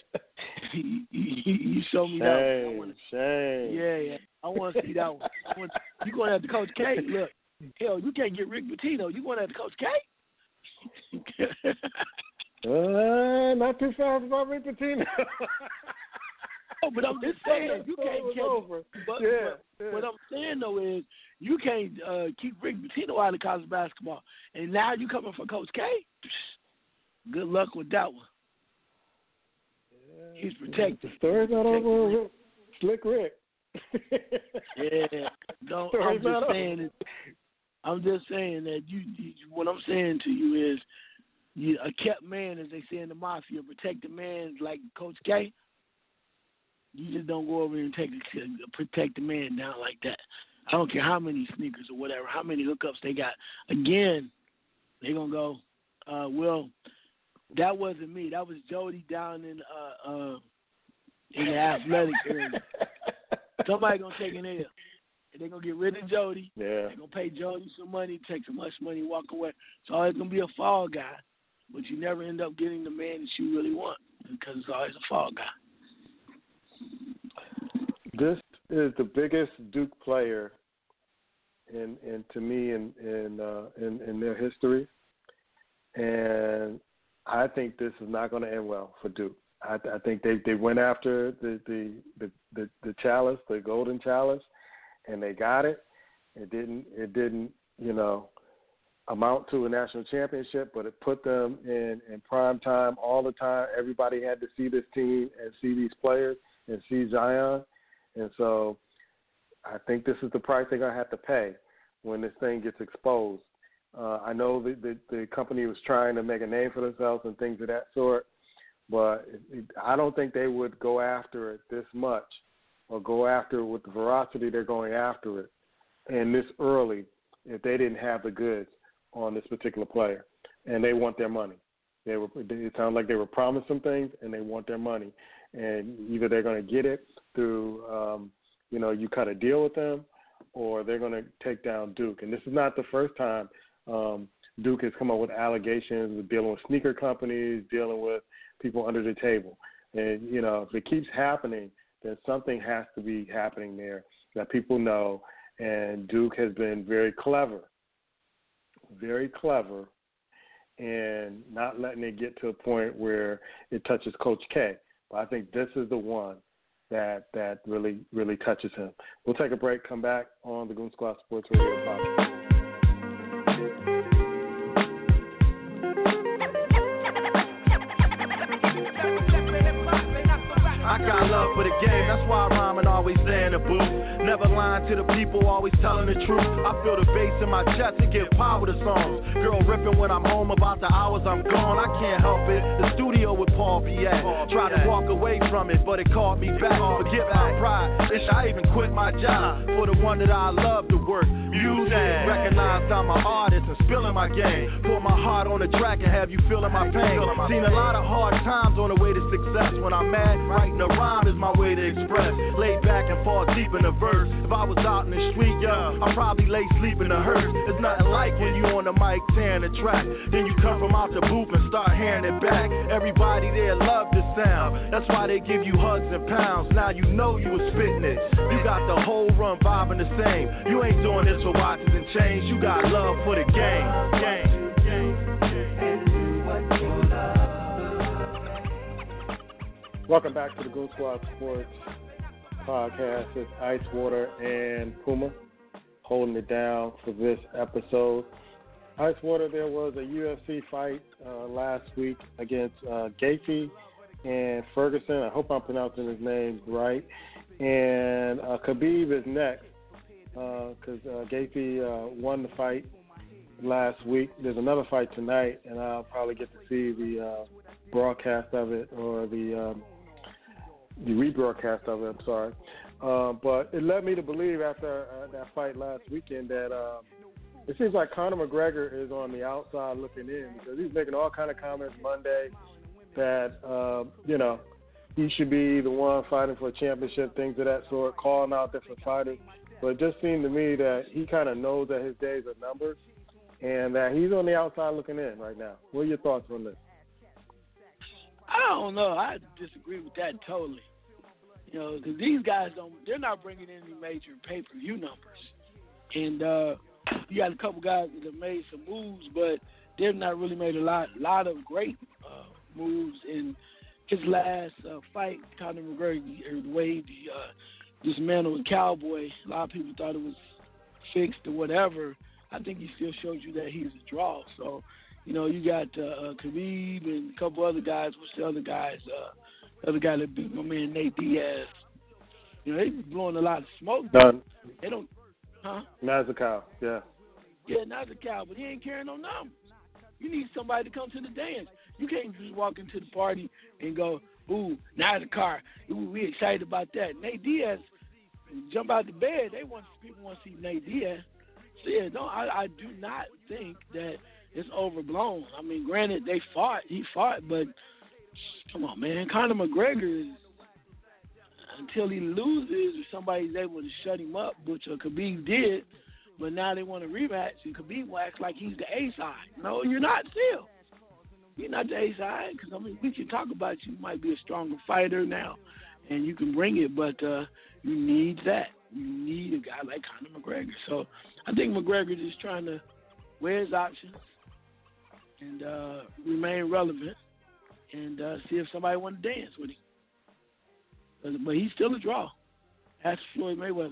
You show me that one. Shame. Yeah. I want to see that one. You going after Coach K? Look, hell, you can't get Rick Pitino. You going after Coach K? Not too fast about Rick Pitino. Oh, but I'm just saying you can't get. Over. But what I'm saying though is you can't keep Rick Pitino out of college basketball, and now you coming for Coach K. Good luck with that one. He's protected. The story's not over. Slick Rick. Yeah. No, I'm just saying that you. What I'm saying to you is, a kept man, as they say in the mafia, protected man like Coach K. You just don't go over and protect the man down like that. I don't care how many sneakers or whatever, how many hookups they got. Again, they're gonna go. Well, that wasn't me. That was Jody down in the athletic area. Somebody gonna take an L. And they're gonna get rid of Jody. Yeah. They're gonna pay Jody some money, take so much money, walk away. It's always gonna be a fall guy, but you never end up getting the man that you really want because it's always a fall guy. This is the biggest Duke player in to me in their history, and I think this is not going to end well for Duke. I think they went after the chalice, the golden chalice, and they got it. It didn't amount to a national championship, but it put them in prime time all the time. Everybody had to see this team and see these players and see Zion. And so I think this is the price they're going to have to pay when this thing gets exposed. I know the company was trying to make a name for themselves and things of that sort, but I don't think they would go after it this much or go after it with the veracity they're going after it and this early if they didn't have the goods on this particular player. And they want their money. It sounds like they were promised some things, and they want their money. And either they're going to get it through, you cut a deal with them, or they're going to take down Duke. And this is not the first time Duke has come up with allegations with dealing with sneaker companies, dealing with people under the table. And, if it keeps happening, then something has to be happening there that people know. And Duke has been very clever, and not letting it get to a point where it touches Coach K. But I think this is the one that really, really touches him. We'll take a break, come back on the Goon Squad Sports Radio podcast. I got love for the game, that's why I rhyme and always stay in the booth. Never lying to the people, always telling the truth. I feel the bass in my chest to give power to songs. Girl ripping when I'm home about the hours I'm gone. I can't help it, the studio with Paul Piet. Tried to walk away from it, but it called me back. Forget my pride, bitch, I even quit my job for the one that I love to work. Music, recognized I'm an artist and spilling my game. Put my heart on the track and have you feeling my pain. Seen a lot of hard times on the way to success. When I'm mad, writing a rhyme is my way to express. Laid back and fall deep in the verse. If I was out in the street, I'd probably lay sleep in the hearse. It's nothing like when you on the mic tearing the track. Then you come from out the booth and start hearing it back. Everybody there love the sound. That's why they give you hugs and pounds. Now you know you was spitting it. You got the whole run vibing the same. You ain't doing this for watches and chains. You got love for the game. Welcome back to the Goon Squad Sports Podcast. It's Icewater and Puma holding it down for this episode. Icewater, there was a UFC fight last week against Gaethje and Ferguson. I hope I'm pronouncing his name right. And Khabib is next because Gaethje won the fight last week. There's another fight tonight, and I'll probably get to see the broadcast of it or the rebroadcast of it, I'm sorry. But it led me to believe after that fight last weekend that it seems like Conor McGregor is on the outside looking in because he's making all kind of comments Monday that, he should be the one fighting for a championship, things of that sort, calling out different fighters. But it just seemed to me that he kind of knows that his days are numbered and that he's on the outside looking in right now. What are your thoughts on this? I don't know. I disagree with that totally. Because these guys they're not bringing in any major pay-per-view numbers. And you got a couple guys that have made some moves, but they've not really made a lot of great moves. In his last fight, Conor McGregor, the way he dismantled Cowboy, a lot of people thought it was fixed or whatever. I think he still showed you that he's a draw. So, you got Khabib and a couple other guys. What's the other guys? The other guy that beat my man Nate Diaz. They blowing a lot of smoke. They don't, huh? Nazarkow, yeah. Yeah, Nazarkow, but he ain't carrying no numbers. You need somebody to come to the dance. You can't just walk into the party and go, ooh, Nazarkow, ooh, we excited about that. Nate Diaz, jump out the bed. People want to see Nate Diaz. So, yeah, no, I do not think that it's overblown. I mean, granted, he fought, but come on, man. Conor McGregor is, until he loses or somebody's able to shut him up, which Khabib did, but now they want a rematch, and Khabib will act like he's the A-side. No, you're not still. You're not the A-side, because, we can talk about you might be a stronger fighter now, and you can bring it, but you need that. You need a guy like Conor McGregor. So I think McGregor is just trying to weigh his options and remain relevant and see if somebody wants to dance with him. But he's still a draw. Ask Floyd Mayweather.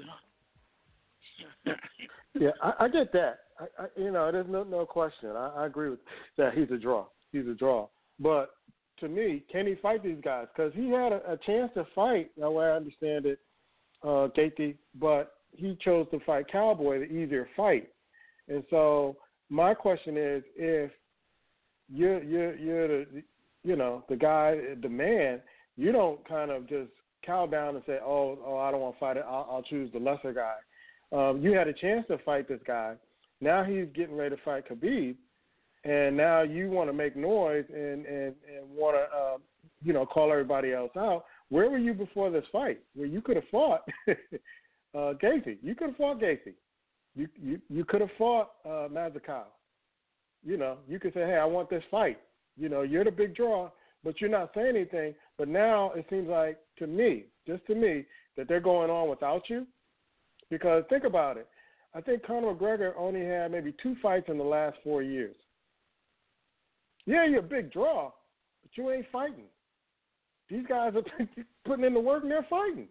Yeah, I get that. There's no question. I agree with that. He's a draw. He's a draw. But to me, can he fight these guys? Because he had a chance to fight, the way I understand it, Gaethje, but he chose to fight Cowboy, the easier fight. And so my question is, if you're the the guy, the man, you don't kind of just cow down and say, oh, I don't want to fight it. I'll choose the lesser guy. You had a chance to fight this guy. Now he's getting ready to fight Khabib, and now you want to make noise and want to call everybody else out. Where were you before this fight? Where you could have fought Gaethje. You could have fought Gaethje. You could have fought Masvidal. You could say, hey, I want this fight. You're the big draw, but you're not saying anything. But now it seems like, just to me, that they're going on without you. Because think about it. I think Conor McGregor only had maybe 2 fights in the last 4 years. Yeah, you're a big draw, but you ain't fighting. These guys are putting in the work and they're fighting.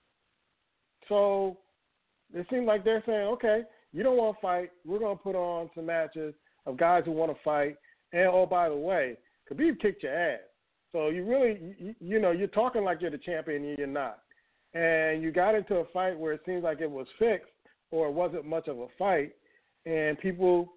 So it seems like they're saying, okay, you don't want to fight. We're going to put on some matches of guys who want to fight. And, oh, by the way, Khabib kicked your ass. So you really, you're talking like you're the champion and you're not. And you got into a fight where it seems like it was fixed or it wasn't much of a fight. And people,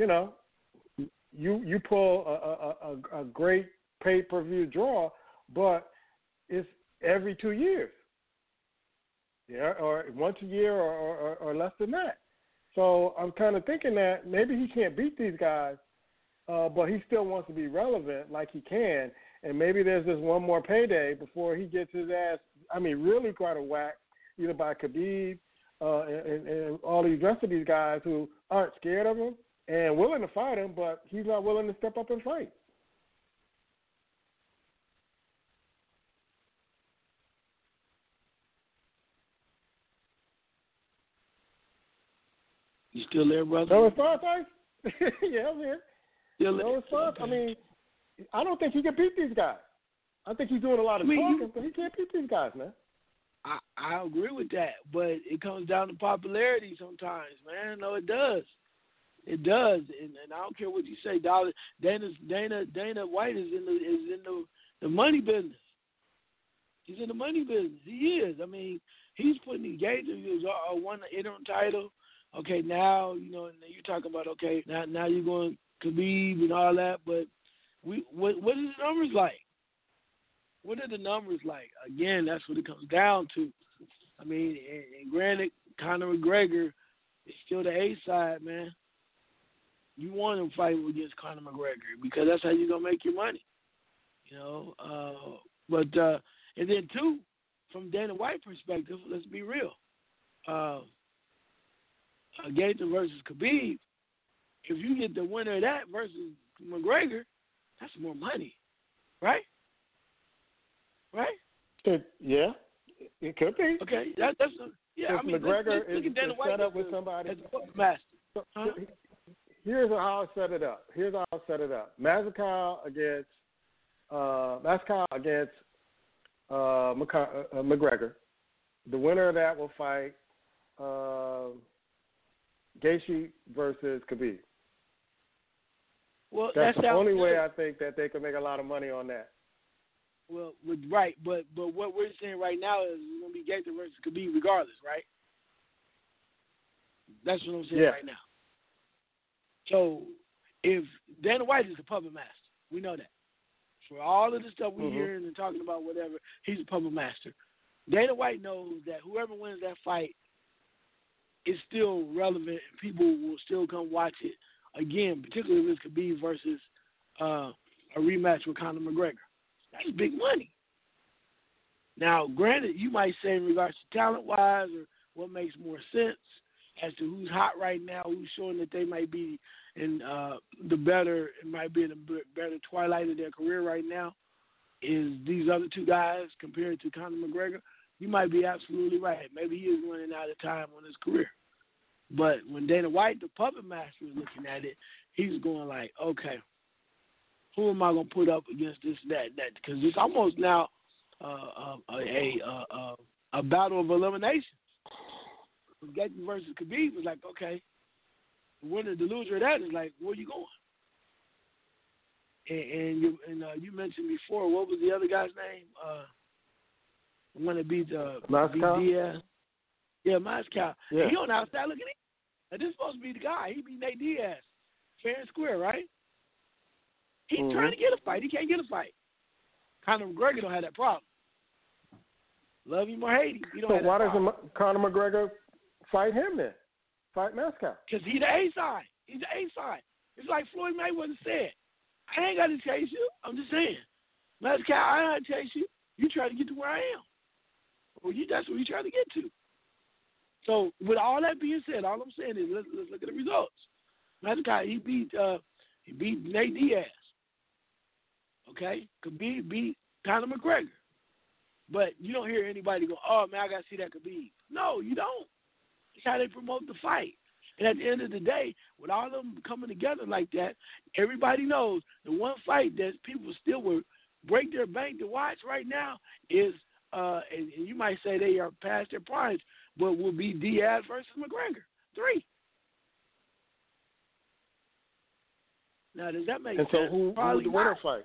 you pull a great pay-per-view draw, but it's every 2 years. Yeah, or once a year or less than that. So I'm kind of thinking that maybe he can't beat these guys, but he still wants to be relevant like he can. And maybe there's just one more payday before he gets his ass, really quite a whack, either by Khabib and all these rest of these guys who aren't scared of him and willing to fight him, but he's not willing to step up and fight. You still there, brother? No response, Ice? Yeah, I'm here. Still no response. Okay. I don't think he can beat these guys. I think he's doing a lot of talking, but he can't beat these guys, man. I agree with that, but it comes down to popularity sometimes, man. No, it does. It does, and I don't care what you say. Dana White is in the money business. He's in the money business. He is. He's putting engagement. He won the interim title. Okay, now you're talking about now you're going Khabib and all that, but what are the numbers like? What are the numbers like? Again, that's what it comes down to. And granted, Conor McGregor is still the A side, man. You want him fighting against Conor McGregor because that's how you're gonna make your money, But and then too, from Dana White perspective, let's be real. Gaethje versus Khabib, if you get the winner of that versus McGregor, that's more money, right? Right? Yeah, it could be. Okay, that's McGregor let's is set up with somebody. As a master. Huh? Here's how I set it up. Masvidal against McGregor. The winner of that will fight Gaethje versus Khabib. Well, that's the only way I think that they can make a lot of money on that. Well, right, but what we're saying right now is it's going to be Gaethje versus Khabib regardless, right? That's what I'm saying right now. So if Dana White is a puppet master, we know that. For all of the stuff we're hearing and talking about, whatever, he's a puppet master. Dana White knows that whoever wins that fight is still relevant and people will still come watch it again, particularly if it's Khabib versus a rematch with Conor McGregor. That's big money. Now, granted, you might say in regards to talent-wise or what makes more sense as to who's hot right now, who's showing that they might be in the better twilight of their career right now, is these other two guys compared to Conor McGregor. You might be absolutely right. Maybe he is running out of time on his career. But when Dana White, the puppet master, is looking at it, he's going like, okay, who am I going to put up against this, that? Because it's almost now a battle of eliminations. Gaethje versus Khabib was like, okay, the winner, the loser of that is like, where you going? And you mentioned before, what was the other guy's name? The one that beat Diaz. Yeah, Moscow. Yeah. He on the outside looking in. And this is supposed to be the guy. He beat Nate Diaz. fair and square, right? He's trying to get a fight. He can't get a fight. Conor McGregor don't have that problem. Love him or hate him, he don't have that problem. Why doesn't Conor McGregor fight him then? Fight Mascot. Because he's the A side. He's the A side. It's like Floyd Mayweather said. I ain't got to chase you. I'm just saying. Mascot, I ain't got to chase you. You try to get to where I am. Well, that's where you try to get to. So, with all that being said, all I'm saying is let's look at the results. Mascot, he beat Nate Diaz. Okay? Khabib beat Conor McGregor. But you don't hear anybody go, oh, man, I got to see that Khabib. No, you don't. That's how they promote the fight. And at the end of the day, with all of them coming together like that, everybody knows the one fight that people still will break their bank to watch right now is, and you might say they are past their primes, but will be Diaz versus McGregor. 3. Now, does that make sense? And so who the winner fight?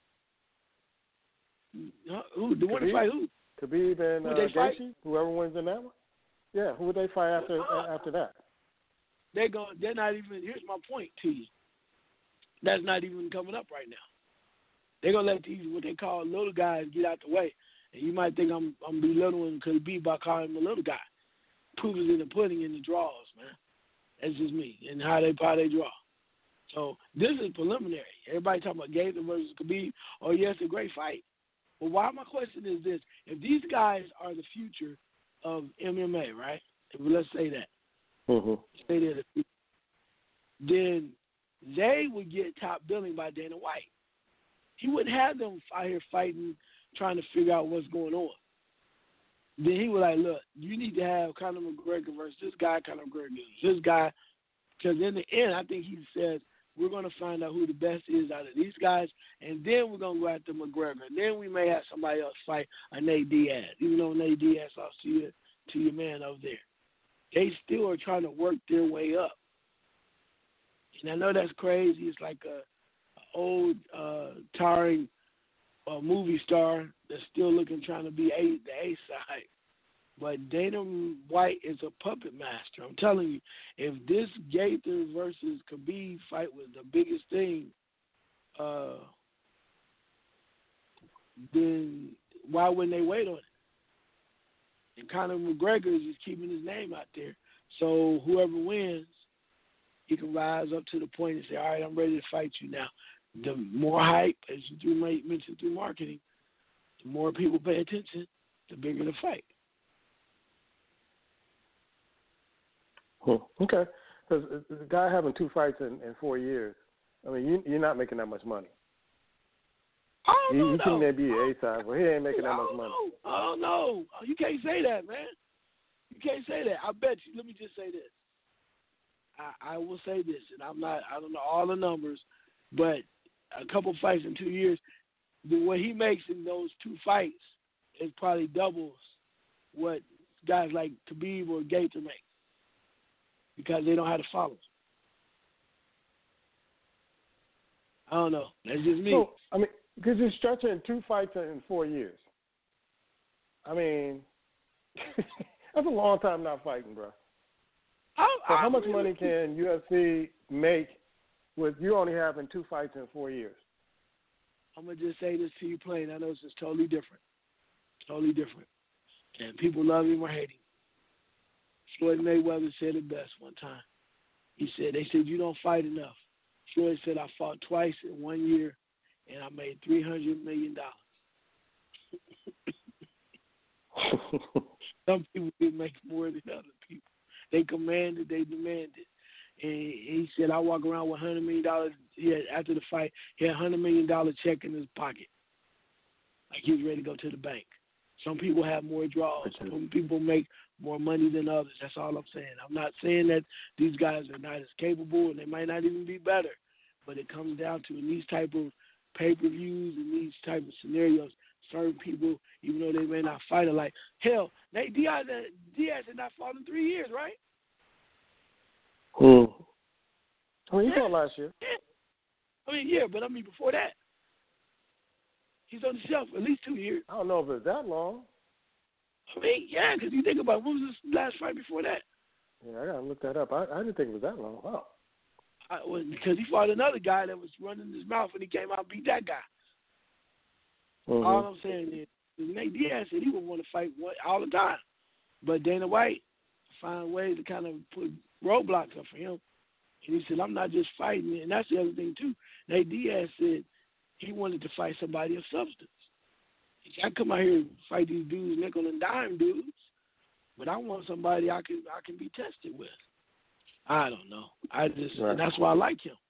Who the winner fight? Who? Khabib and Gaethje? Whoever wins in that one? Yeah, who would they fight after that? They're not even. Here's my point to you. That's not even coming up right now. They're gonna let these what they call little guys get out the way, and you might think I'm belittling Khabib by calling him a little guy. Proof is in the pudding in the draws, man. That's just me and how they draw. So this is preliminary. Everybody talking about Gaethje versus Khabib. Oh yes, a great fight. Well, why my question is this: if these guys are the future of MMA, right? Let's say that. Say that, then they would get top billing by Dana White. He wouldn't have them out here fighting, trying to figure out what's going on. Then he would like, look, you need to have Conor McGregor versus this guy, Conor McGregor this guy, because in the end, I think he says we're going to find out who the best is out of these guys, and then we're going to go after McGregor. And then we may have somebody else fight a Nate Diaz, even though Nate Diaz lost to your man over there. They still are trying to work their way up. And I know that's crazy. It's like a old, tiring movie star that's still trying to be the A side. But Dana White is a puppet master. I'm telling you, if this Gaethje versus Khabib fight was the biggest thing, then why wouldn't they wait on it? And Conor McGregor is just keeping his name out there. So whoever wins, he can rise up to the point and say, all right, I'm ready to fight you now. The more hype, as you mentioned through marketing, the more people pay attention, the bigger the fight. Okay. Because the guy having 2 fights in 4 years, I mean, you're not making that much money. You think they'd be an A-side, but he ain't making that much money. Oh, no. You can't say that, man. You can't say that. I bet you. Let me just say this. I will say this, and I don't know all the numbers, but a couple fights in 2 years, what he makes in those 2 fights is probably doubles what guys like Khabib or Gaethje make because they don't have to follow. I don't know. That's just me. So, I mean, because you're stretching 2 fights in 4 years. I mean, that's a long time not fighting, bro. So how much money can UFC make with you only having 2 fights in 4 years? I'm going to just say this to you plain. I know it's just totally different. Totally different. And people love him or hate him. Floyd Mayweather said it best one time. They said, you don't fight enough. Floyd said, I fought twice in 1 year, and I made $300 million. Some people didn't make more than other people. They commanded, they demanded. And he said, I walk around with $100 million. After the fight, he had a $100 million check in his pocket. Like he was ready to go to the bank. Some people have more draws. Some people make more money than others. That's all I'm saying. I'm not saying that these guys are not as capable and they might not even be better. But it comes down to in these type of pay-per-views and these type of scenarios, certain people, even though they may not fight alike. Hell, Nate Diaz had not fought in 3 years, right? I mean, he fought last year. Yeah. But before that. He's on the shelf at least 2 years. I don't know if it's that long. Yeah, because you think about it, when was his last fight before that? Yeah, I got to look that up. I didn't think it was that long. Wow. because he fought another guy that was running his mouth and he came out and beat that guy. Mm-hmm. All I'm saying is, Nate Diaz said he would want to fight all the time. But Dana White found ways to kind of put roadblocks up for him. And he said, I'm not just fighting. And that's the other thing, too. Nate Diaz said he wanted to fight somebody of substance. He said, I come out here and fight these dudes, nickel and dime dudes, but I want somebody I can be tested with. I don't know. And that's why I like him.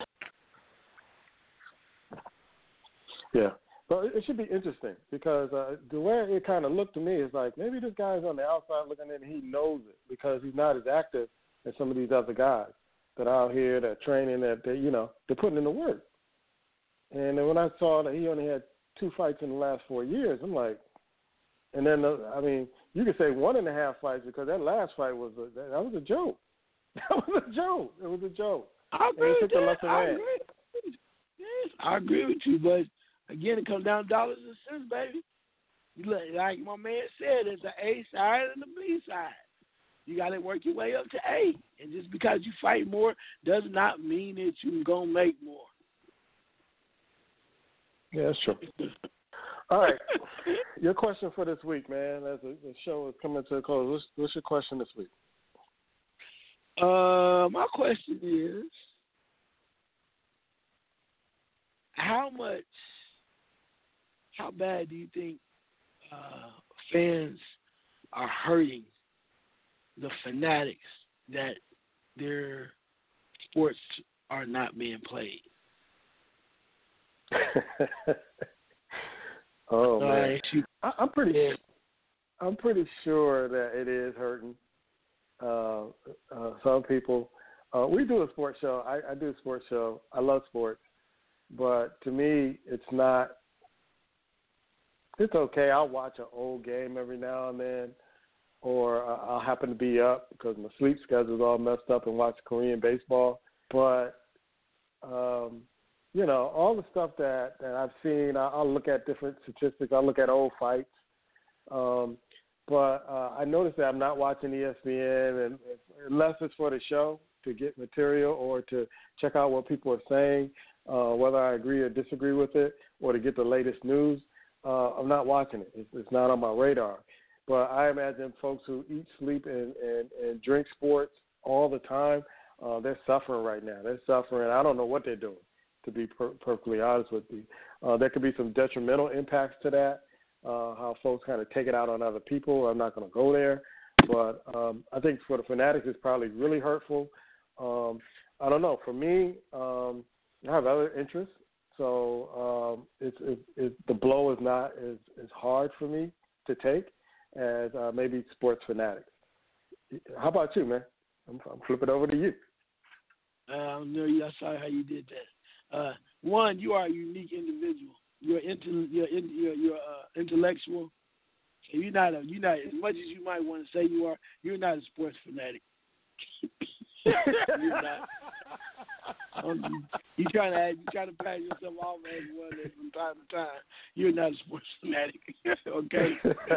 Yeah. So it should be interesting because the way it kind of looked to me is like maybe this guy's on the outside looking in and he knows it because he's not as active as some of these other guys that are out here that are training, that they're putting in the work. And then when I saw that he only had 2 fights in the last 4 years, I'm like, and then you could say 1.5 fights because that last fight was a joke. That was a joke. It was a joke. I agree with that. I agree with you, but again, it comes down to dollars and cents, baby. Like my man said, there's the A side and the B side. You got to work your way up to A. And just because you fight more does not mean that you're going to make more. Yeah, that's true. All right. Your question for this week, man, as the show is coming to a close, what's your question this week? My question is, how bad do you think fans are hurting the fanatics that their sports are not being played? Oh man, I'm pretty sure that it is hurting some people. We do a sports show. I do a sports show. I love sports, but to me, it's not. It's okay. I'll watch an old game every now and then, or I'll happen to be up because my sleep schedule's all messed up and watch Korean baseball. But all the stuff that I've seen, I'll look at different statistics. I'll look at old fights. But I noticed that I'm not watching ESPN, and unless it's for the show to get material or to check out what people are saying, whether I agree or disagree with it, or to get the latest news. I'm not watching it. It's not on my radar. But I imagine folks who eat, sleep, and drink sports all the time, they're suffering right now. They're suffering. I don't know what they're doing, to be perfectly honest with you. There could be some detrimental impacts to that, how folks kind of take it out on other people. I'm not going to go there. But I think for the fanatics, it's probably really hurtful. I don't know. For me, I have other interests. So the blow is not as hard for me to take as maybe sports fanatics. How about you, man? I'm flipping over to you. No, I saw how you did that. One, you are a unique individual. You're intellectual. And you're not as much as you might want to say you are. You're not a sports fanatic. You're not. You trying to pass yourself off as one from time to time. You're not a sports fanatic, okay?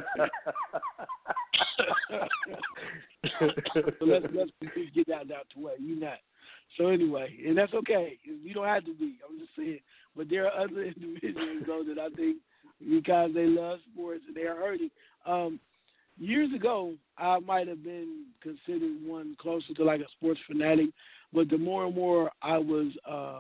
So let's get that out the way. You're not. So anyway, and that's okay. You don't have to be. I'm just saying. But there are other individuals though that I think because they love sports and they are hurting. Years ago, I might have been considered one closer to like a sports fanatic, but the more and more I was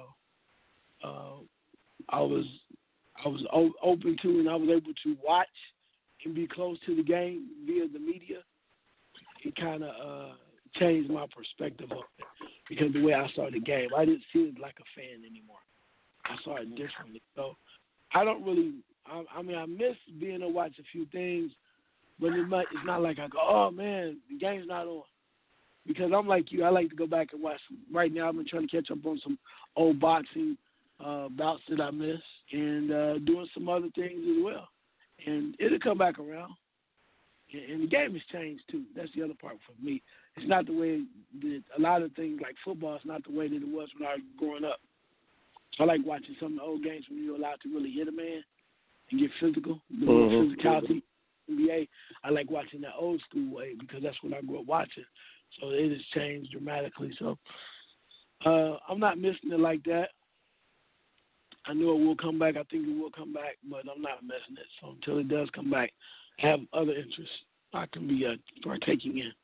open to and I was able to watch and be close to the game via the media, it kind of changed my perspective of it because the way I saw the game, I didn't see it like a fan anymore. I saw it differently. So I don't really. I miss being able to watch a few things. But it's not like I go, oh, man, the game's not on. Because I'm like you. I like to go back and watch. Right now I've been trying to catch up on some old boxing bouts that I missed and doing some other things as well. And it'll come back around. And the game has changed, too. That's the other part for me. It's not the way that a lot of things like football is not the way that it was when I was growing up. I like watching some of the old games when you're allowed to really hit a man and get physical, the physicality. NBA, I like watching that old school way because that's what I grew up watching. So it has changed dramatically. So I'm not missing it like that. I know it will come back. I think it will come back, but I'm not missing it. So until it does come back, I have other interests I can be partaking in.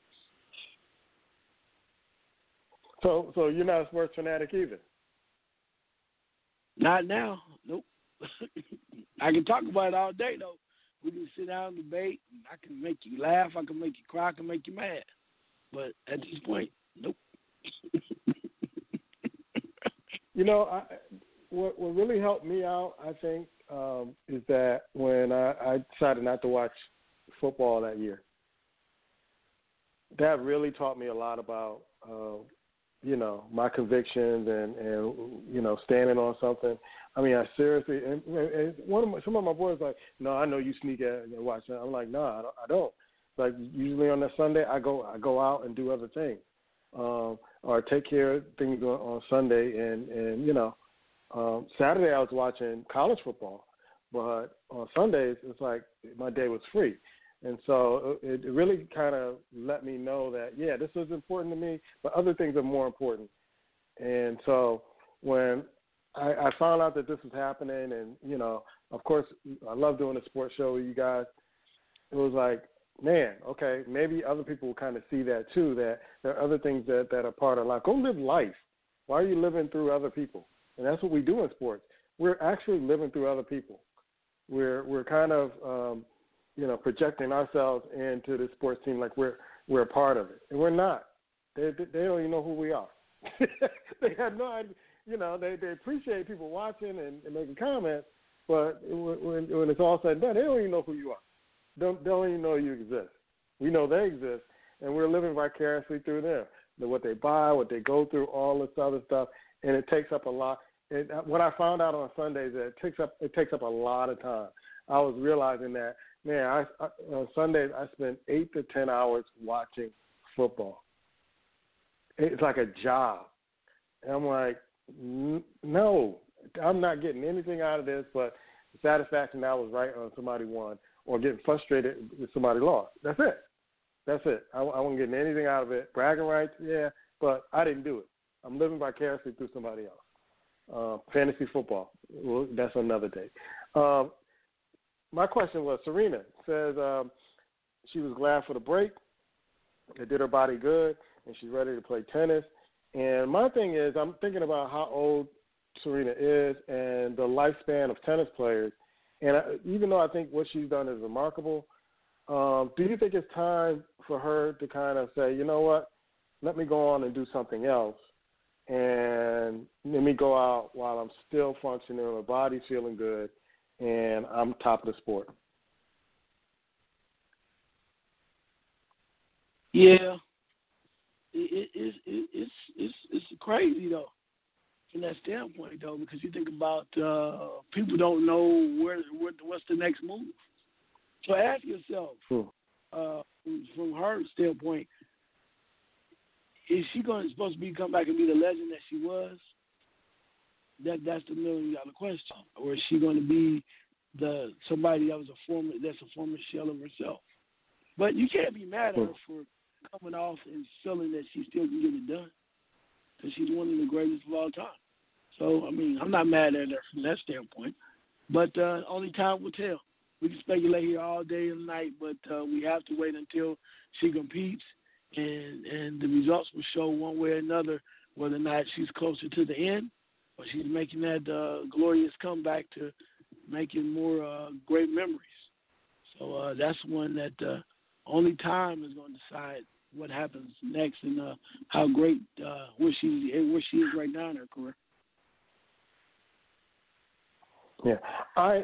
So you're not a sports fanatic either? Not now. Nope. I can talk about it all day, though. We can sit down and debate. I can make you laugh. I can make you cry. I can make you mad. But at this point, nope. What really helped me out, I think, is that when I decided not to watch football that year, that really taught me a lot about, my convictions and standing on something. I mean, I seriously, and some of my boys like, no, I know you sneak out and watch that. I'm like, no, I don't. Like usually on that Sunday, I go out and do other things, or take care of things on Sunday, and Saturday I was watching college football, but on Sundays it's like my day was free. And so it really kind of let me know that, yeah, this is important to me, but other things are more important. And so when I found out that this was happening, and, of course, I love doing a sports show with you guys, it was like, man, okay, maybe other people will kind of see that too, that there are other things that are part of life. Go live life. Why are you living through other people? And that's what we do in sports. We're actually living through other people. We're kind of projecting ourselves into the sports team like we're a part of it, and we're not. They don't even know who we are. They have no idea. They appreciate people watching and making comments, but when it's all said and done, they don't even know who you are. Don't even know you exist. We know they exist, and we're living vicariously through them. What they buy, what they go through, all this other stuff, and it takes up a lot. And what I found out on Sundays, that it takes up a lot of time. I was realizing that, man, on Sundays I spend 8 to 10 hours watching football. It's like a job. And I'm like, no, I'm not getting anything out of this but the satisfaction that I was right on somebody won, or getting frustrated if somebody lost. That's it. I wasn't getting anything out of it. Bragging rights, yeah, but I didn't do it. I'm living vicariously through somebody else. Fantasy football, well, that's another day. My question was, Serena says she was glad for the break. It did her body good, and she's ready to play tennis. And my thing is, I'm thinking about how old Serena is and the lifespan of tennis players. And even though I think what she's done is remarkable, do you think it's time for her to kind of say, you know what, let me go on and do something else, and let me go out while I'm still functioning, my body's feeling good, and I'm top of the sport? Yeah, it's crazy though, from that standpoint though, because you think about people don't know what's the next move. So ask yourself, from her standpoint, is she supposed to come back and be the legend that she was? That's the $1 million question. Or is she going to be somebody that was a former shell of herself? But you can't be mad at her for coming off and feeling that she still can get it done, because she's one of the greatest of all time. So, I mean, I'm not mad at her from that standpoint. But only time will tell. We can speculate here all day and night, but we have to wait until she competes, and the results will show one way or another whether or not she's closer to the end, or she's making that glorious comeback to making more great memories. So that's one that only time is going to decide what happens next, and how great where she is right now in her career. Yeah,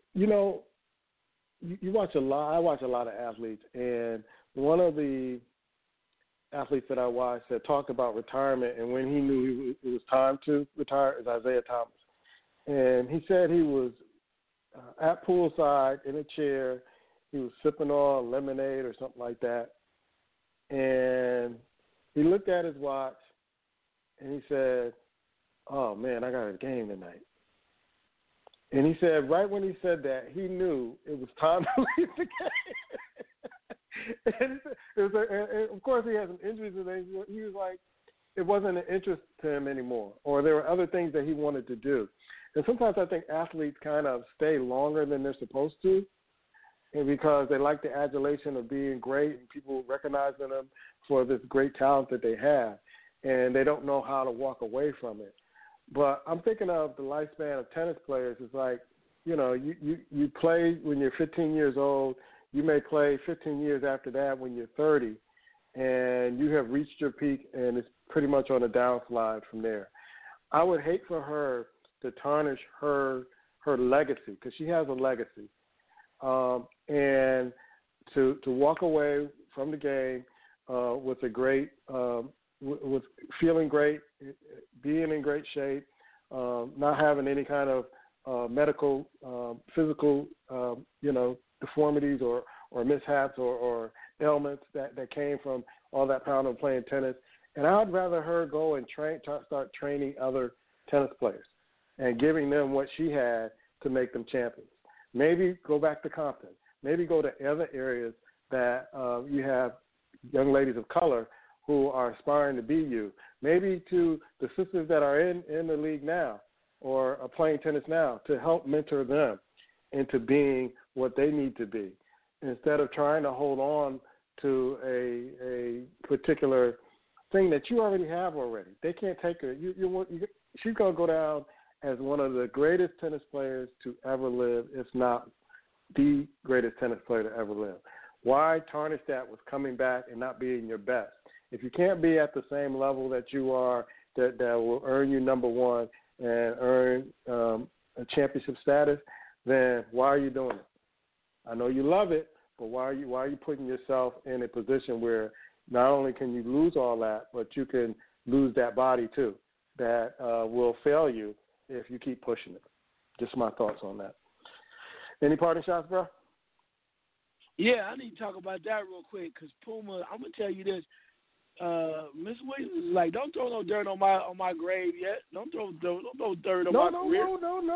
you watch a lot. I watch a lot of athletes, and one of the athletes that I watched that talked about retirement and when he knew it was time to retire is Isaiah Thomas. And he said he was at poolside in a chair. He was sipping on lemonade or something like that. And he looked at his watch and he said, oh, man, I got a game tonight. And he said right when he said that, he knew it was time to leave the game. And of course, he had some injuries and things. He was like, it wasn't an interest to him anymore, or there were other things that he wanted to do. And sometimes I think athletes kind of stay longer than they're supposed to, and because they like the adulation of being great and people recognizing them for this great talent that they have, and they don't know how to walk away from it. But I'm thinking of the lifespan of tennis players. It's like, you play when you're 15 years old. You may play 15 years after that when you're 30, and you have reached your peak, and it's pretty much on a downslide from there. I would hate for her to tarnish her legacy, because she has a legacy, and to walk away from the game with a great, with feeling great, being in great shape, not having any kind of medical, physical, deformities or mishaps or ailments that came from all that pounding playing tennis. And I'd rather her go and start training other tennis players and giving them what she had to make them champions. Maybe go back to Compton. Maybe go to other areas that you have young ladies of color who are aspiring to be you. Maybe to the sisters that are in the league now or are playing tennis now, to help mentor them into being what they need to be, instead of trying to hold on to a particular thing that you already have already. They can't take her. She's going to go down as one of the greatest tennis players to ever live, if not the greatest tennis player to ever live. Why tarnish that with coming back and not being your best? If you can't be at the same level that you are, that will earn you number one and earn a championship status, then why are you doing it? I know you love it, but why are you putting yourself in a position where not only can you lose all that, but you can lose that body too, that will fail you if you keep pushing it. Just my thoughts on that. Any parting shots, bro? Yeah, I need to talk about that real quick, because Puma, I'm going to tell you this. Miss Williams is like, don't throw no dirt on my grave yet. Don't throw dirt on my career.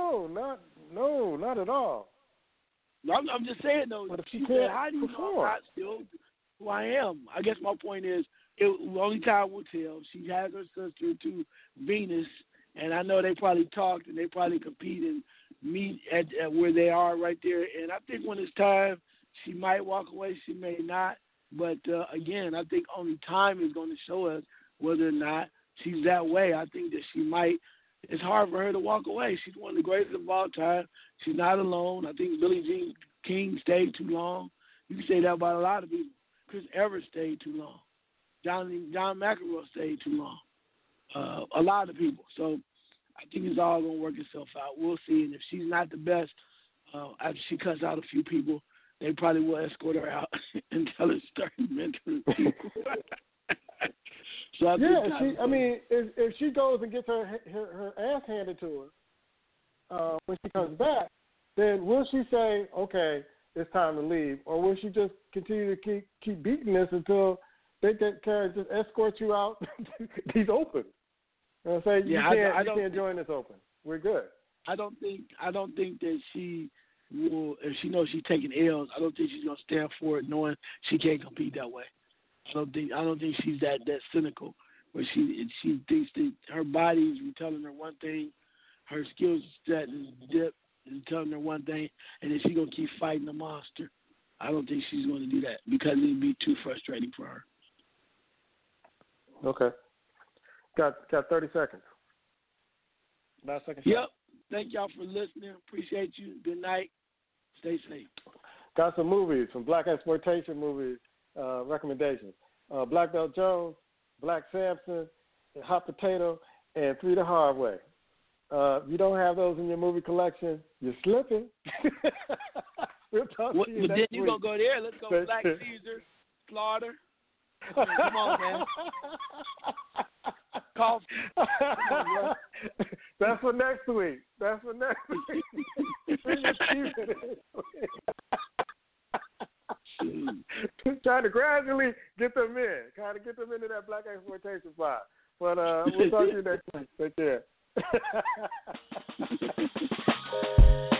No, not at all. I'm just saying, though. But if she said, how do you know I'm not still who I am? I guess my point is, only time will tell. She has her sister to Venus, and I know they probably talked and they probably compete and meet at where they are right there. And I think when it's time, she might walk away. She may not. But, again, I think only time is going to show us whether or not she's that way. I think that she might. It's hard for her to walk away. She's one of the greatest of all time. She's not alone. I think Billie Jean King stayed too long. You can say that about a lot of people. Chris Evert stayed too long. John McEnroe stayed too long. A lot of people. So I think it's all going to work itself out. We'll see. And if she's not the best, after she cuts out a few people, they probably will escort her out until it starts mentoring people. So if she goes and gets her ass handed to her when she comes back, then will she say, okay, it's time to leave, or will she just continue to keep beating this until they just escort you out these open? And say you can't join this open. We're good. I don't think that she will, if she knows she's taking L's, I don't think she's gonna stand for it, knowing she can't compete that way. I don't think she's that cynical, where she thinks that her body is telling her one thing, her skill set is dip is telling her one thing, and then she's gonna keep fighting the monster. I don't think she's gonna do that, because it'd be too frustrating for her. Okay. Got 30 seconds. Last second. Yep. Thank y'all for listening. Appreciate you. Good night. Stay safe. Got some movies, some black exploitation movies, recommendations. Black Belt Jones, Black Samson, Hot Potato, and Three the Hard Way. If you don't have those in your movie collection, you're slipping. We'll talk to you next then you week. gonna go there. Let's go Black Caesar, Slaughter. Come on, man. Coffee. That's for next week. Trying to gradually get them in. Trying to get them into that black exploitation spot. But we'll talk to you next week. Take care.